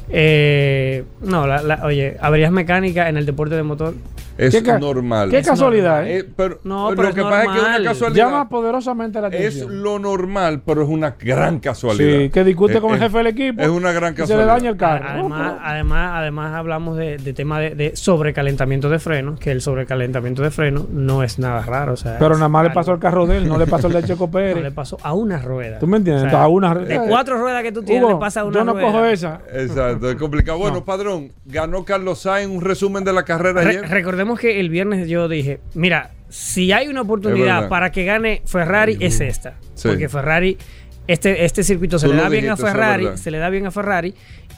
eh, no, la, la, oye, averías mecánicas en el deporte de motor. Es ¿Qué normal. Qué es casualidad, normal. ¿eh? Eh, pero, No, pero pero lo que es pasa es que es una normal. casualidad. Llama poderosamente la Es atención. lo normal, pero es una gran casualidad. Sí, que discute Eh, con el eh, jefe del equipo. Es una gran y se le casualidad. daña el carro. Además, además, además hablamos de, de tema de, de sobrecalentamiento de freno, que el sobrecalentamiento de freno no es nada raro. O sea, Pero nada más le algo- pasó el carro de él, no le pasó el de Checo no Pérez. le pasó a una rueda. ¿Tú me entiendes? O sea, a una de cuatro ruedas que tú tienes, Hugo, le pasa a una yo no rueda. cojo esa. Exacto, es complicado. Bueno, No. Padrón, ganó Carlos Sainz, un resumen de la carrera Re- ayer. recordemos que el viernes yo dije, mira, si hay una Es oportunidad verdad. para que gane Ferrari, es esta. Sí. Porque Ferrari, este, este circuito se Tú le lo da bien a dijiste, eso es Ferrari, verdad. se le da bien a Ferrari.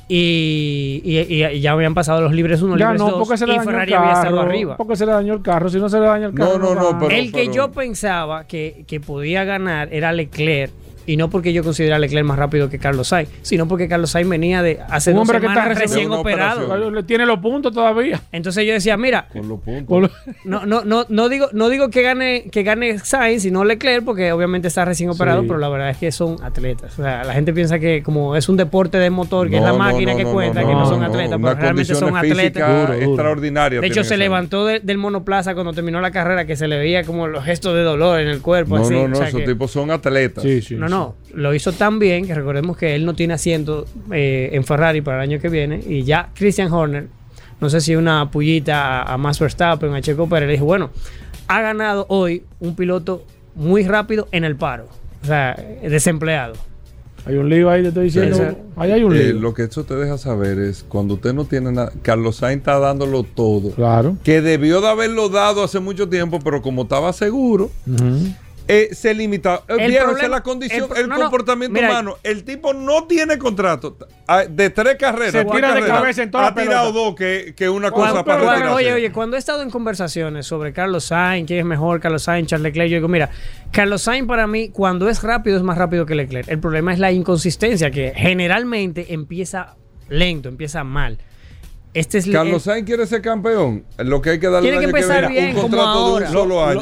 Y, y, y- y ya habían pasado los libres uno, Ya libres no, dos, porque se le y dañó Ferrari el había estado carro. arriba. Porque se le dañó el carro. Si no se le daña el No, carro. no, no, gana. pero- El que yo pensaba que, que podía ganar era Leclerc. Y no porque yo considerara a Leclerc más rápido que Carlos Sainz, sino porque Carlos Sainz venía de hace Un dos hombre que está semanas recién- recién de una operado. operación. Le tiene los puntos todavía. Entonces yo decía, mira, Con los puntos. Por lo- no, no, no, no digo, no digo que gane, que gane Sainz, sino Leclerc, porque obviamente está recién operado, Sí. pero la verdad es que son atletas. O sea, la gente piensa que como es un deporte de motor, que No, es la no, máquina no, que no, cuenta, no, que no, no, son no, atletas, Una pero realmente son condiciones físicas atletas. Duro, duro. extraordinarias. De hecho, tiene se que levantó de- del monoplaza cuando terminó la carrera, que se le veía como los gestos de dolor en el cuerpo. ser. así. No, no, no, O sea esos que- tipos son atletas. Sí, sí. no, no, lo hizo tan bien que recordemos que él no tiene asiento eh, en Ferrari para el año que viene, y ya Christian Horner, no sé si una pullita a, a Max Verstappen, a Checo Pérez, le dijo, bueno, ha ganado hoy un piloto muy rápido en el paro, o sea, desempleado. Hay un lío ahí, te estoy diciendo. Sí. Ahí hay un Eh, lío. lo que eso te deja saber es cuando usted no tiene nada. Carlos Sainz está dándolo todo. Claro. Que debió de haberlo dado hace mucho tiempo, pero como estaba seguro, Ujú. Eh, se limita. Eh, El viejo, problema- esa es la condición, el- el, no, no, comportamiento mira, humano. El tipo no tiene contrato. Ah, De tres carreras. Se tres tira de carreras, cabeza en toda ha la tirado pelota. dos que, que una Cuando- cosa pero para cuando- retirarse. oye, oye, cuando he estado en conversaciones sobre Carlos Sainz, quién es mejor, Carlos Sainz, Charles Leclerc, yo digo, mira, Carlos Sainz para mí, cuando es rápido, es más rápido que Leclerc. El problema es la inconsistencia, que generalmente empieza lento, empieza mal. Este es Carlos el- Sainz quiere ser campeón. Lo que hay que darle Tiene el que año empezar viene, bien, un como contrato ahora. de un solo Lo- año.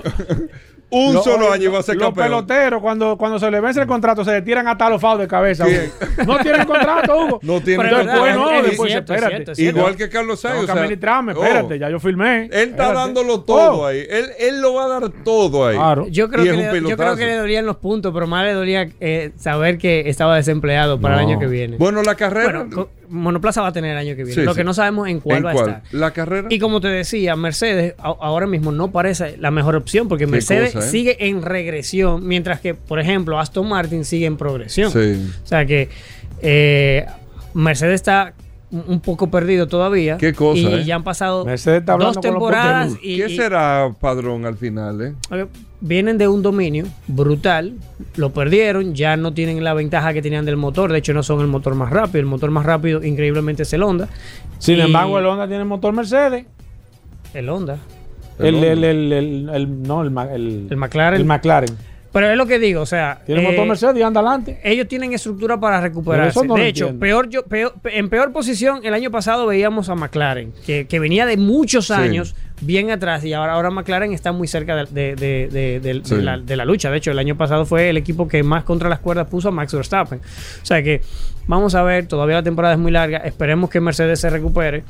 un Lo- solo oye, año y va a ser los campeón. peloteros, cuando, cuando se le vence el contrato, se le tiran hasta los faos de cabeza. ¿Quién? Hugo. No tienen contrato, Hugo. No tiene Pero es contrato. Después no, es- es después cierto, espérate. es cierto, es cierto. Igual que Carlos Sainz. Tengo o que sea, administrarme, oh, espérate, ya yo firmé. Él está Espérate. dándolo todo Oh. ahí. Él, él lo va a dar todo ahí. Claro. Yo creo, Y que es un le, yo creo pelotazo. que le dolían los puntos, pero más le dolía eh, saber que estaba desempleado para el No. año que viene. Bueno, la carrera. Bueno, co- Monoplaza va a tener el año que viene. Sí, Lo sí. que no sabemos en cuál ¿En va a cuál? estar. La carrera. Y como te decía, Mercedes a- ahora mismo no parece la mejor opción porque Mercedes cosa, eh? sigue en regresión, mientras que, por ejemplo, Aston Martin sigue en progresión. Sí. O sea que eh, Mercedes está un un poco perdido todavía. Qué cosa, Y eh. ya han pasado Mercedes está hablando dos con los temporadas. poteros. Y, ¿Qué y- será, Padrón, al final? Eh? Ok, vienen de un dominio brutal, lo perdieron, ya no tienen la ventaja que tenían del motor, de hecho no son el motor más rápido, el motor más rápido increíblemente es el Honda. Sin Y- embargo, el Honda tiene motor Mercedes. El Honda. El, Honda. el, el, el, el- no, el, Ma- el, El McLaren. el McLaren. Pero es lo que digo, o sea, Tiene eh, motor Mercedes y anda adelante. ellos tienen estructura para recuperarse. Pero eso no de lo hecho, entiendo. peor, yo, peor, en peor posición, el año pasado veíamos a McLaren, que, que venía de muchos Sí. años bien atrás, y ahora, ahora McLaren está muy cerca de, de- de- de- de- Sí. de la, de la lucha. De hecho, el año pasado fue el equipo que más contra las cuerdas puso a Max Verstappen. O sea que vamos a ver, todavía la temporada es muy larga, esperemos que Mercedes se recupere.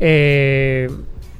Eh,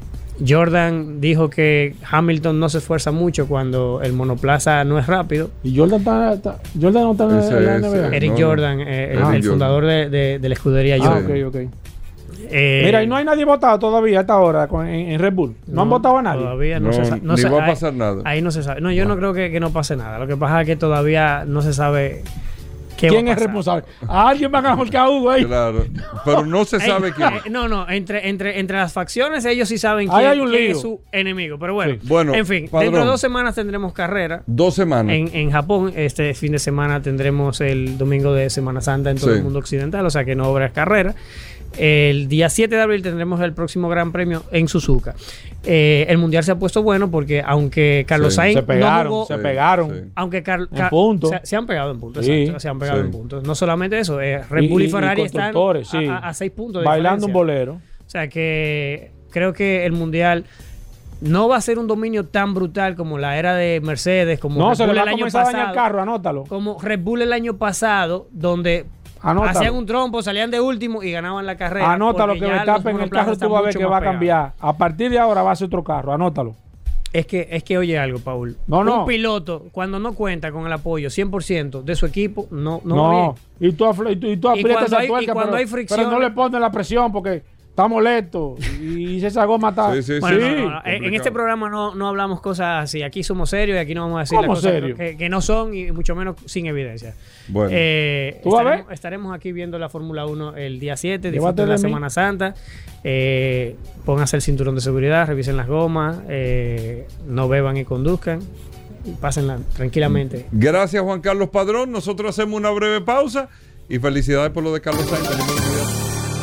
Jordan dijo que Hamilton no se esfuerza mucho cuando el monoplaza no es rápido. Y Jordan, está, está- Jordan no está en Ese la es, N B A. eh. Eric no, no. Jordan, eh, el, Eric el Jordan. fundador de, de- de la escudería Ah, Jordan. ok, ok. Eh, Mira, y no hay nadie votado todavía a esta hora con- en, en Red Bull. No, han votado a nadie. Todavía no, No, se sabe. No ni se- va a ahí- pasar nada. Ahí no se sabe. No, yo no creo que, que no pase nada. Lo que pasa es que todavía no se sabe qué ¿Quién va a es pasar. responsable? A alguien van a volcar a Hugo ahí. Claro. Pero no se sabe Eh, quién. eh, no, no, entre, entre, entre las facciones ellos sí saben Ahí quién, hay un quién lío. es su enemigo. Pero bueno, Sí. Bueno, en fin, Padrón. dentro de dos semanas tendremos carrera. Dos semanas. En, en Japón, este fin de semana tendremos el domingo de Semana Santa en todo Sí. el mundo occidental, o sea que no habrá carrera. El día siete de abril tendremos el próximo Gran Premio en Suzuka. Eh, el mundial se ha puesto bueno porque aunque Carlos Sí. Sainz Se pegaron, no jugó, se Sí, pegaron. sí. aunque Car- En Ca- puntos. se, se han pegado en puntos, Sí. exacto, se han pegado Sí. en puntos. No solamente eso, eh, Red Y- Bull y, y- y Ferrari están constructores, sí. a, a- a seis puntos de Bailando un diferencia. bolero. O sea que creo que el mundial no va a ser un dominio tan brutal como la era de Mercedes, como No, Red se le Bull va el a año comenzar a dañar el pasado, carro, anótalo. como Red Bull el año pasado, donde Anótalo. hacían un trompo, salían de último y ganaban la carrera. Anótalo porque que ya Verstappen los en el carro monoplazas tú vas a ver están que mucho va a más cambiar. A partir de ahora va a ser otro carro, anótalo. pegados. Es que, es que oye algo, Paul. No, no. Un piloto, cuando no cuenta con el apoyo cien por ciento de su equipo, no, no, va No, bien. y tú, afl- y tú, y tú Y aprietas cuando esa hay- y tuerca, cuando pero, hay fricción- pero no le pones la presión porque está molesto y esa goma está... Sí, sí, Bueno, sí. no, no, no. En- en complicado. este programa no, no hablamos cosas así. Aquí somos serios y aquí no vamos a decir ¿Cómo las cosas serio? que, que no son y mucho menos sin evidencia. Bueno. Eh, ¿Tú vas a ver? estaremos, estaremos aquí viendo la Fórmula uno el día siete, Llévate disfruten de la mí. Semana Santa, eh, pónganse el cinturón de seguridad, revisen las gomas, eh, no beban y conduzcan, y pásenla tranquilamente. Gracias, Juan Carlos Padrón. Nosotros hacemos una breve pausa y felicidades por lo de Carlos Sainz. Tenemos un día.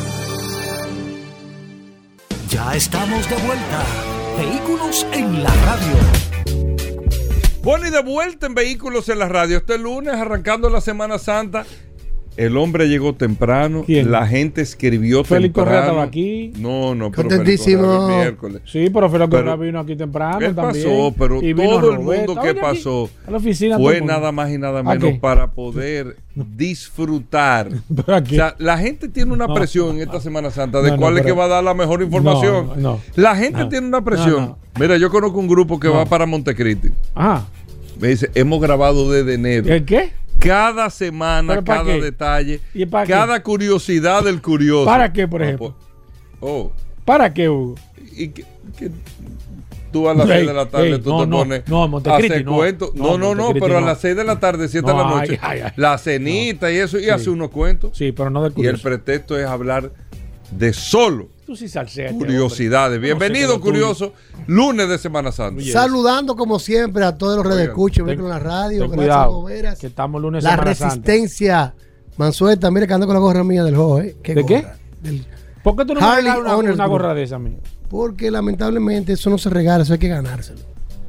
Ya estamos de vuelta. Vehículos en la radio. Bueno, y de vuelta en Vehículos en la Radio. Este lunes, arrancando la Semana Santa, el hombre llegó temprano. ¿Quién? La gente escribió Félix temprano. Correa estaba aquí. No, no, pero Contentísimo. Félix Correa el miércoles. Sí, pero Félix Pero- Correa vino aquí temprano ¿Qué también. pasó? Pero Y vino todo el Roberto. mundo que Oye, aquí, pasó a la oficina todo fue el mundo. nada más y nada ¿A menos qué? para poder disfrutar. ¿Pero a O qué? sea, la gente tiene una No. presión en esta Semana Santa de No, no, cuál es que pero- va a dar la mejor información. No, no, la gente no. tiene una presión. No, no. Mira, yo conozco un grupo que No. va para Montecristi. Ajá. Me dice, hemos grabado desde enero. ¿El qué? Cada semana, ¿Pero para cada qué? detalle, ¿Y para qué? cada curiosidad del curioso. ¿Para qué, por Ah, ejemplo? pues, Oh, ¿Para qué, Hugo? y que, que tú a las Ey, seis de la tarde ey, tú no, te no, pones no, a Montecristi hacer no. cuentos. No, No, no, no, Montecristi pero a no. las seis de la tarde, siete de No, la noche, ay, ay, ay. la cenita y eso, y hace unos cuentos. Sí, pero no del Y el curioso. pretexto es hablar de solo Tú sí salseas. Curiosidades. Bienvenido, no sé curioso. Lunes de Semana Santa. Saludando como siempre a todos los redescuchos, ven con la radio. Ten gracias, cuidado, Goberas. que estamos lunes La Semana resistencia. Santa. Mansueta, mire que ando con la gorra mía del juego, ¿eh? ¿Qué ¿De gorra? qué? Del ¿Por qué tú no me regalas una, una gorra de esa, amigo? Porque lamentablemente eso no se regala, eso hay que ganárselo.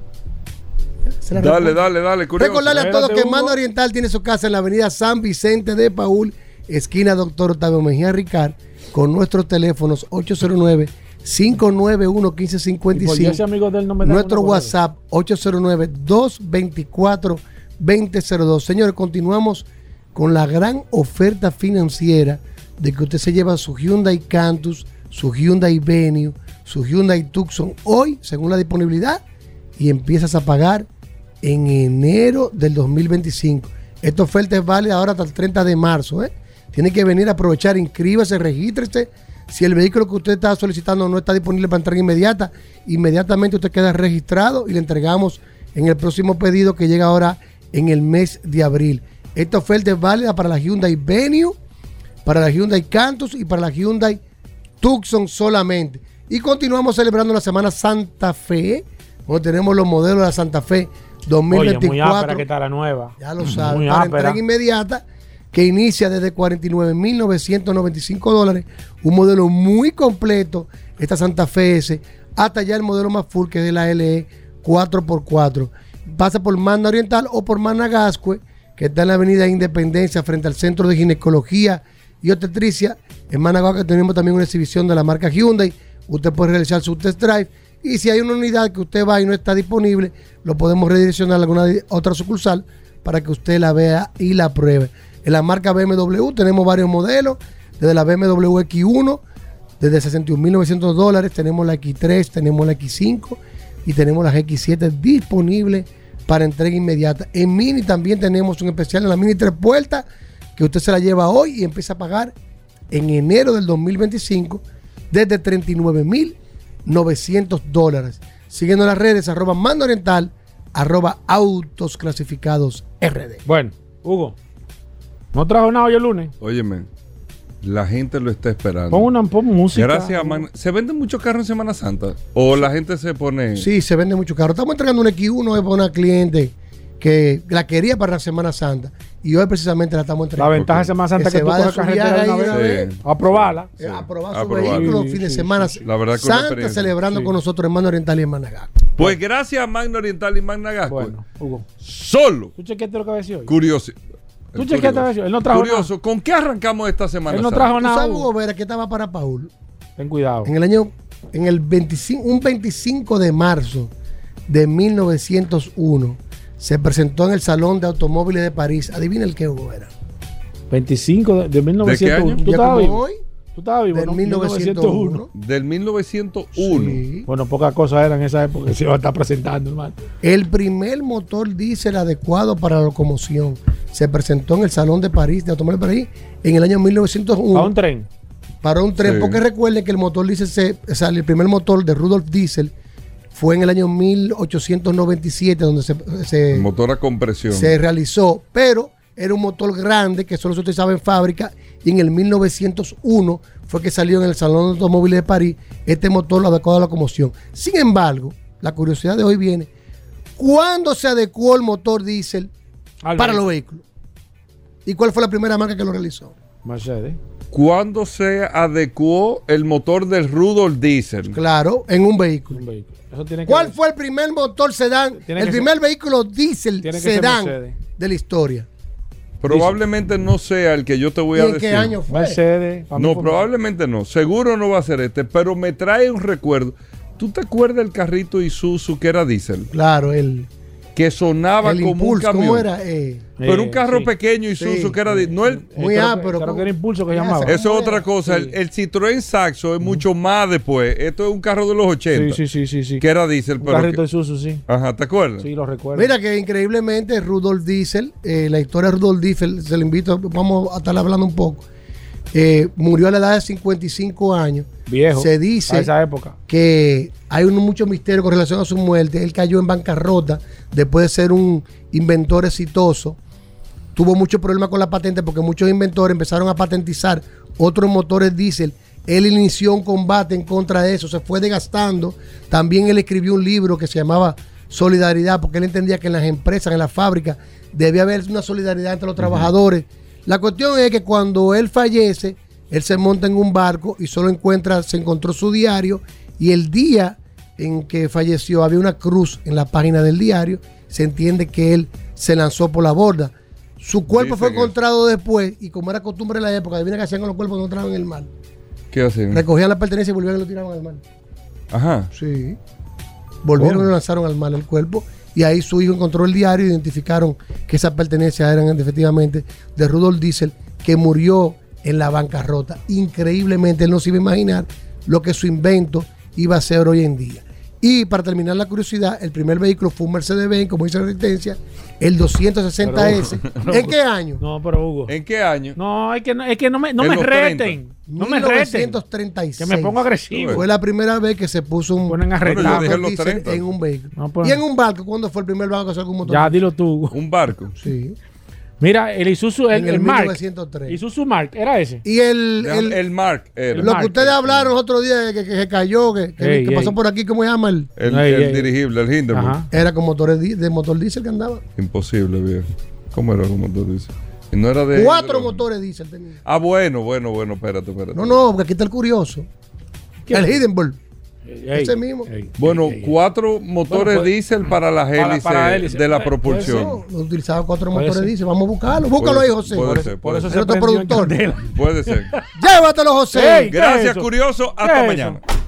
Dale, dale, dale, curioso. Recordarle a todos que Mando Oriental tiene su casa en la avenida San Vicente de Paúl, esquina Doctor Octavio Mejía Ricard, con nuestros teléfonos ocho cero nueve, cinco nueve uno, uno cinco cinco cinco, nuestro WhatsApp ocho cero nueve, dos dos cuatro, dos cero cero dos. Señores, continuamos con la gran oferta financiera de que usted se lleva su Hyundai Cantus, su Hyundai Venue, su Hyundai Tucson hoy, según la disponibilidad, y empiezas a pagar en enero del dos mil veinticinco. Esta oferta es válida ahora hasta el treinta de marzo, ¿eh? Tiene que venir a aprovechar, inscríbase, regístrese. Si el vehículo que usted está solicitando no está disponible para entrega inmediata, inmediatamente usted queda registrado y le entregamos en el próximo pedido que llega ahora en el mes de abril. Esta oferta es válida para la Hyundai Venue, para la Hyundai Cantus y para la Hyundai Tucson solamente. Y continuamos celebrando la Semana Santa Fe, donde tenemos los modelos de la Santa Fe dos mil veinticuatro. Oye, muy ápera que está la nueva. Ya lo saben, para entrega inmediata, que inicia desde cuarenta y nueve mil novecientos noventa y cinco dólares, un modelo muy completo, esta Santa Fe S, hasta ya el modelo más full, que es de la L E cuatro por cuatro. Pasa por Magna Oriental o por Magna Gascue, que está en la avenida Independencia, frente al Centro de Ginecología y Obstetricia. En Magna Gascue tenemos también una exhibición de la marca Hyundai. Usted puede realizar su test drive, y si hay una unidad que usted va y no está disponible, lo podemos redireccionar a alguna otra sucursal para que usted la vea y la pruebe. En la marca B M W tenemos varios modelos, desde la B M W X uno, desde sesenta y un mil novecientos dólares, tenemos la X tres, tenemos la X cinco y tenemos la X siete disponibles para entrega inmediata. En Mini también tenemos un especial en la Mini tres puertas, que usted se la lleva hoy y empieza a pagar en enero del dos mil veinticinco desde treinta y nueve mil novecientos dólares. Siguiendo las redes, arroba Mando Oriental, arroba Autos Clasificados R D. Bueno, Hugo, ¿no trajo nada hoy el lunes? Óyeme, la gente lo está esperando. Pon una pon música. Gracias, man. ¿Se venden muchos carros en Semana Santa? ¿O la gente se pone...? Sí, se vende muchos carros. Estamos entregando un X uno para una cliente que la quería para la Semana Santa y hoy precisamente la estamos entregando. La ventaja de Semana Santa que, que tú coges carretera de una vez, sí. aprobarla. Sí. Aprobar su Aprobar. vehículo sí, fin de sí, semana sí, sí. La verdad que Santa, celebrando sí. con nosotros en Magna Oriental y en Magna Gascue. Pues bueno. gracias a Magna Oriental y Magna Gascue. Bueno, Hugo. Solo. ¿Tú chequeaste lo que había hoy? Curioso. ¿Tú chequeaste lo que había Él no trajo Curioso. nada. ¿Con qué arrancamos esta semana? Él no trajo Santa? nada. ¿Tú sabes, Hugo Vera, que estaba para Paul? Ten cuidado. En el año, en el veinticinco, un veinticinco de marzo de mil novecientos uno, se presentó en el Salón de Automóviles de París. Adivina el qué, Hugo Vera. veinticinco de, de mil novecientos uno. ¿De qué año? ¿Tú estabas vivo? Hoy? ¿Tú estabas vivo? Del ¿no? mil novecientos uno. Del mil novecientos uno. Sí. Bueno, pocas cosas eran en esa época que se iba a estar presentando, hermano. El primer motor diésel adecuado para la locomoción se presentó en el Salón de París, de Automóviles de París, en el año mil novecientos uno. ¿Para un tren? Para un tren, Sí. porque recuerden que el motor diésel, se, o sea, el primer motor de Rudolf Diesel fue en el año mil ochocientos noventa y siete, donde se, se, motor a compresión. se realizó, pero era un motor grande que solo se utilizaba en fábrica, y en el mil novecientos uno fue que salió en el Salón de Automóviles de París este motor adecuado a la locomoción. Sin embargo, la curiosidad de hoy viene, ¿cuándo se adecuó el motor diésel Al para vehículo. los vehículos? ¿Y cuál fue la primera marca que lo realizó? Mercedes. ¿Cuándo se adecuó el motor del Rudolf Diesel? Claro, en un vehículo. Un vehículo. Eso tiene que ¿Cuál ver. fue el primer motor sedán, Tiene el que primer ser- vehículo diésel tiene que ser sedán Mercedes. de la historia? Probablemente no sea el que yo te voy ¿Y a en decir. qué año fue? Mercedes. para mí No, fue- probablemente no. Seguro no va a ser este, pero me trae un recuerdo. ¿Tú te acuerdas del carrito Isuzu que era diésel? Claro, el, Que sonaba el como impulso, un camión. ¿cómo era? Eh, Pero Eh, un carro sí. pequeño Isuzu Sí. que era di- no el, Muy creo ápero, que- Creo ¿cómo? que era impulso que Ya llamaba. sé. Eso es otra cosa. Sí. El, el Citroën Saxo es mucho más después. Esto es un carro de los ochenta. Sí, sí, sí, sí, sí. Que era diésel. Un Pero carrito que- de Suzu, sí. Ajá, ¿te acuerdas? Sí, lo recuerdo. Mira que increíblemente Rudolf Diesel, eh, la historia de Rudolf Diesel, se le invito, vamos a estar hablando un poco. Eh, murió a la edad de cincuenta y cinco años. Viejo. Se dice A esa época. que hay un, mucho misterio con relación a su muerte. Él cayó en bancarrota después de ser un inventor exitoso. Tuvo muchos problemas con la patente porque muchos inventores empezaron a patentizar otros motores diésel él inició un combate en contra de eso, se fue desgastando. También él escribió un libro que se llamaba Solidaridad, porque él entendía que en las empresas, en las fábricas, debía haber una solidaridad entre los uh-huh. trabajadores. La cuestión es que cuando él fallece, él se monta en un barco y solo encuentra, se encontró su diario, y el día en que falleció había una cruz en la página del diario. Se entiende que él se lanzó por la borda. Su cuerpo Dice fue encontrado que... después, y como era costumbre en la época, adivina qué hacían con los cuerpos que encontraban en el mar. ¿Qué hacían? Recogían la pertenencia y volvían y lo tiraban al mar. Ajá. Sí. Volvieron oh. y lo lanzaron al mar el cuerpo. Y ahí su hijo encontró el diario y identificaron que esas pertenencias eran efectivamente de Rudolf Diesel, que murió en la bancarrota. Increíblemente, él no se iba a imaginar lo que su invento iba a ser hoy en día. Y para terminar la curiosidad, el primer vehículo fue un Mercedes-Benz, como dice la Resistencia, el doscientos sesenta ese. Pero, ¿En qué año? No, pero Hugo. ¿En qué año? No, es que no, es que no me, no me reten. No me reten. mil novecientos treinta y seis. Que me pongo agresivo. Fue la primera vez que se puso un Ponen a retar. Bueno, en un vehículo. No, pues, y en un barco, ¿cuándo fue el primer barco que sacó un motor? Ya, dilo tú. ¿Un barco? Sí. Mira, el Isuzu, el, en el, el Mark. mil novecientos tres. Isuzu Mark, ¿era ese? Y el... El, el Mark era. Lo Mark, que ustedes el, hablaron el otro día, que, que se cayó, que, que, ey, que pasó ey. por aquí, ¿cómo se llama? El, El, Ey, el ey. dirigible, el Hindenburg. Ajá. Era con motores di- de motor diésel que andaba. Imposible, viejo. ¿Cómo era con motor diésel? Y no era de... Cuatro de- motores diésel tenía. Ah, bueno, bueno, bueno, espérate, espérate. No, no, porque aquí está el curioso. El Hindenburg. Ey, Ese mismo. ey, Bueno, ey, ey. cuatro motores Bueno, pues, diésel para las para- hélices para hélice. de la Puede propulsión. No, no utilizaba cuatro Puede motores ser. diésel. Vamos a buscarlo. Búscalo ahí, José. Puede Por ser, eso- puede Por eso ser. Es se otro prendió en productor. candela. Puede ser. Llévatelo, José. Ey, ¿qué Gracias, es eso? curioso. ¿Qué Hasta es mañana. eso?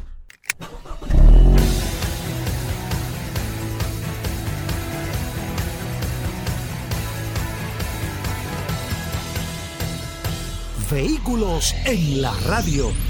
Vehículos en la radio.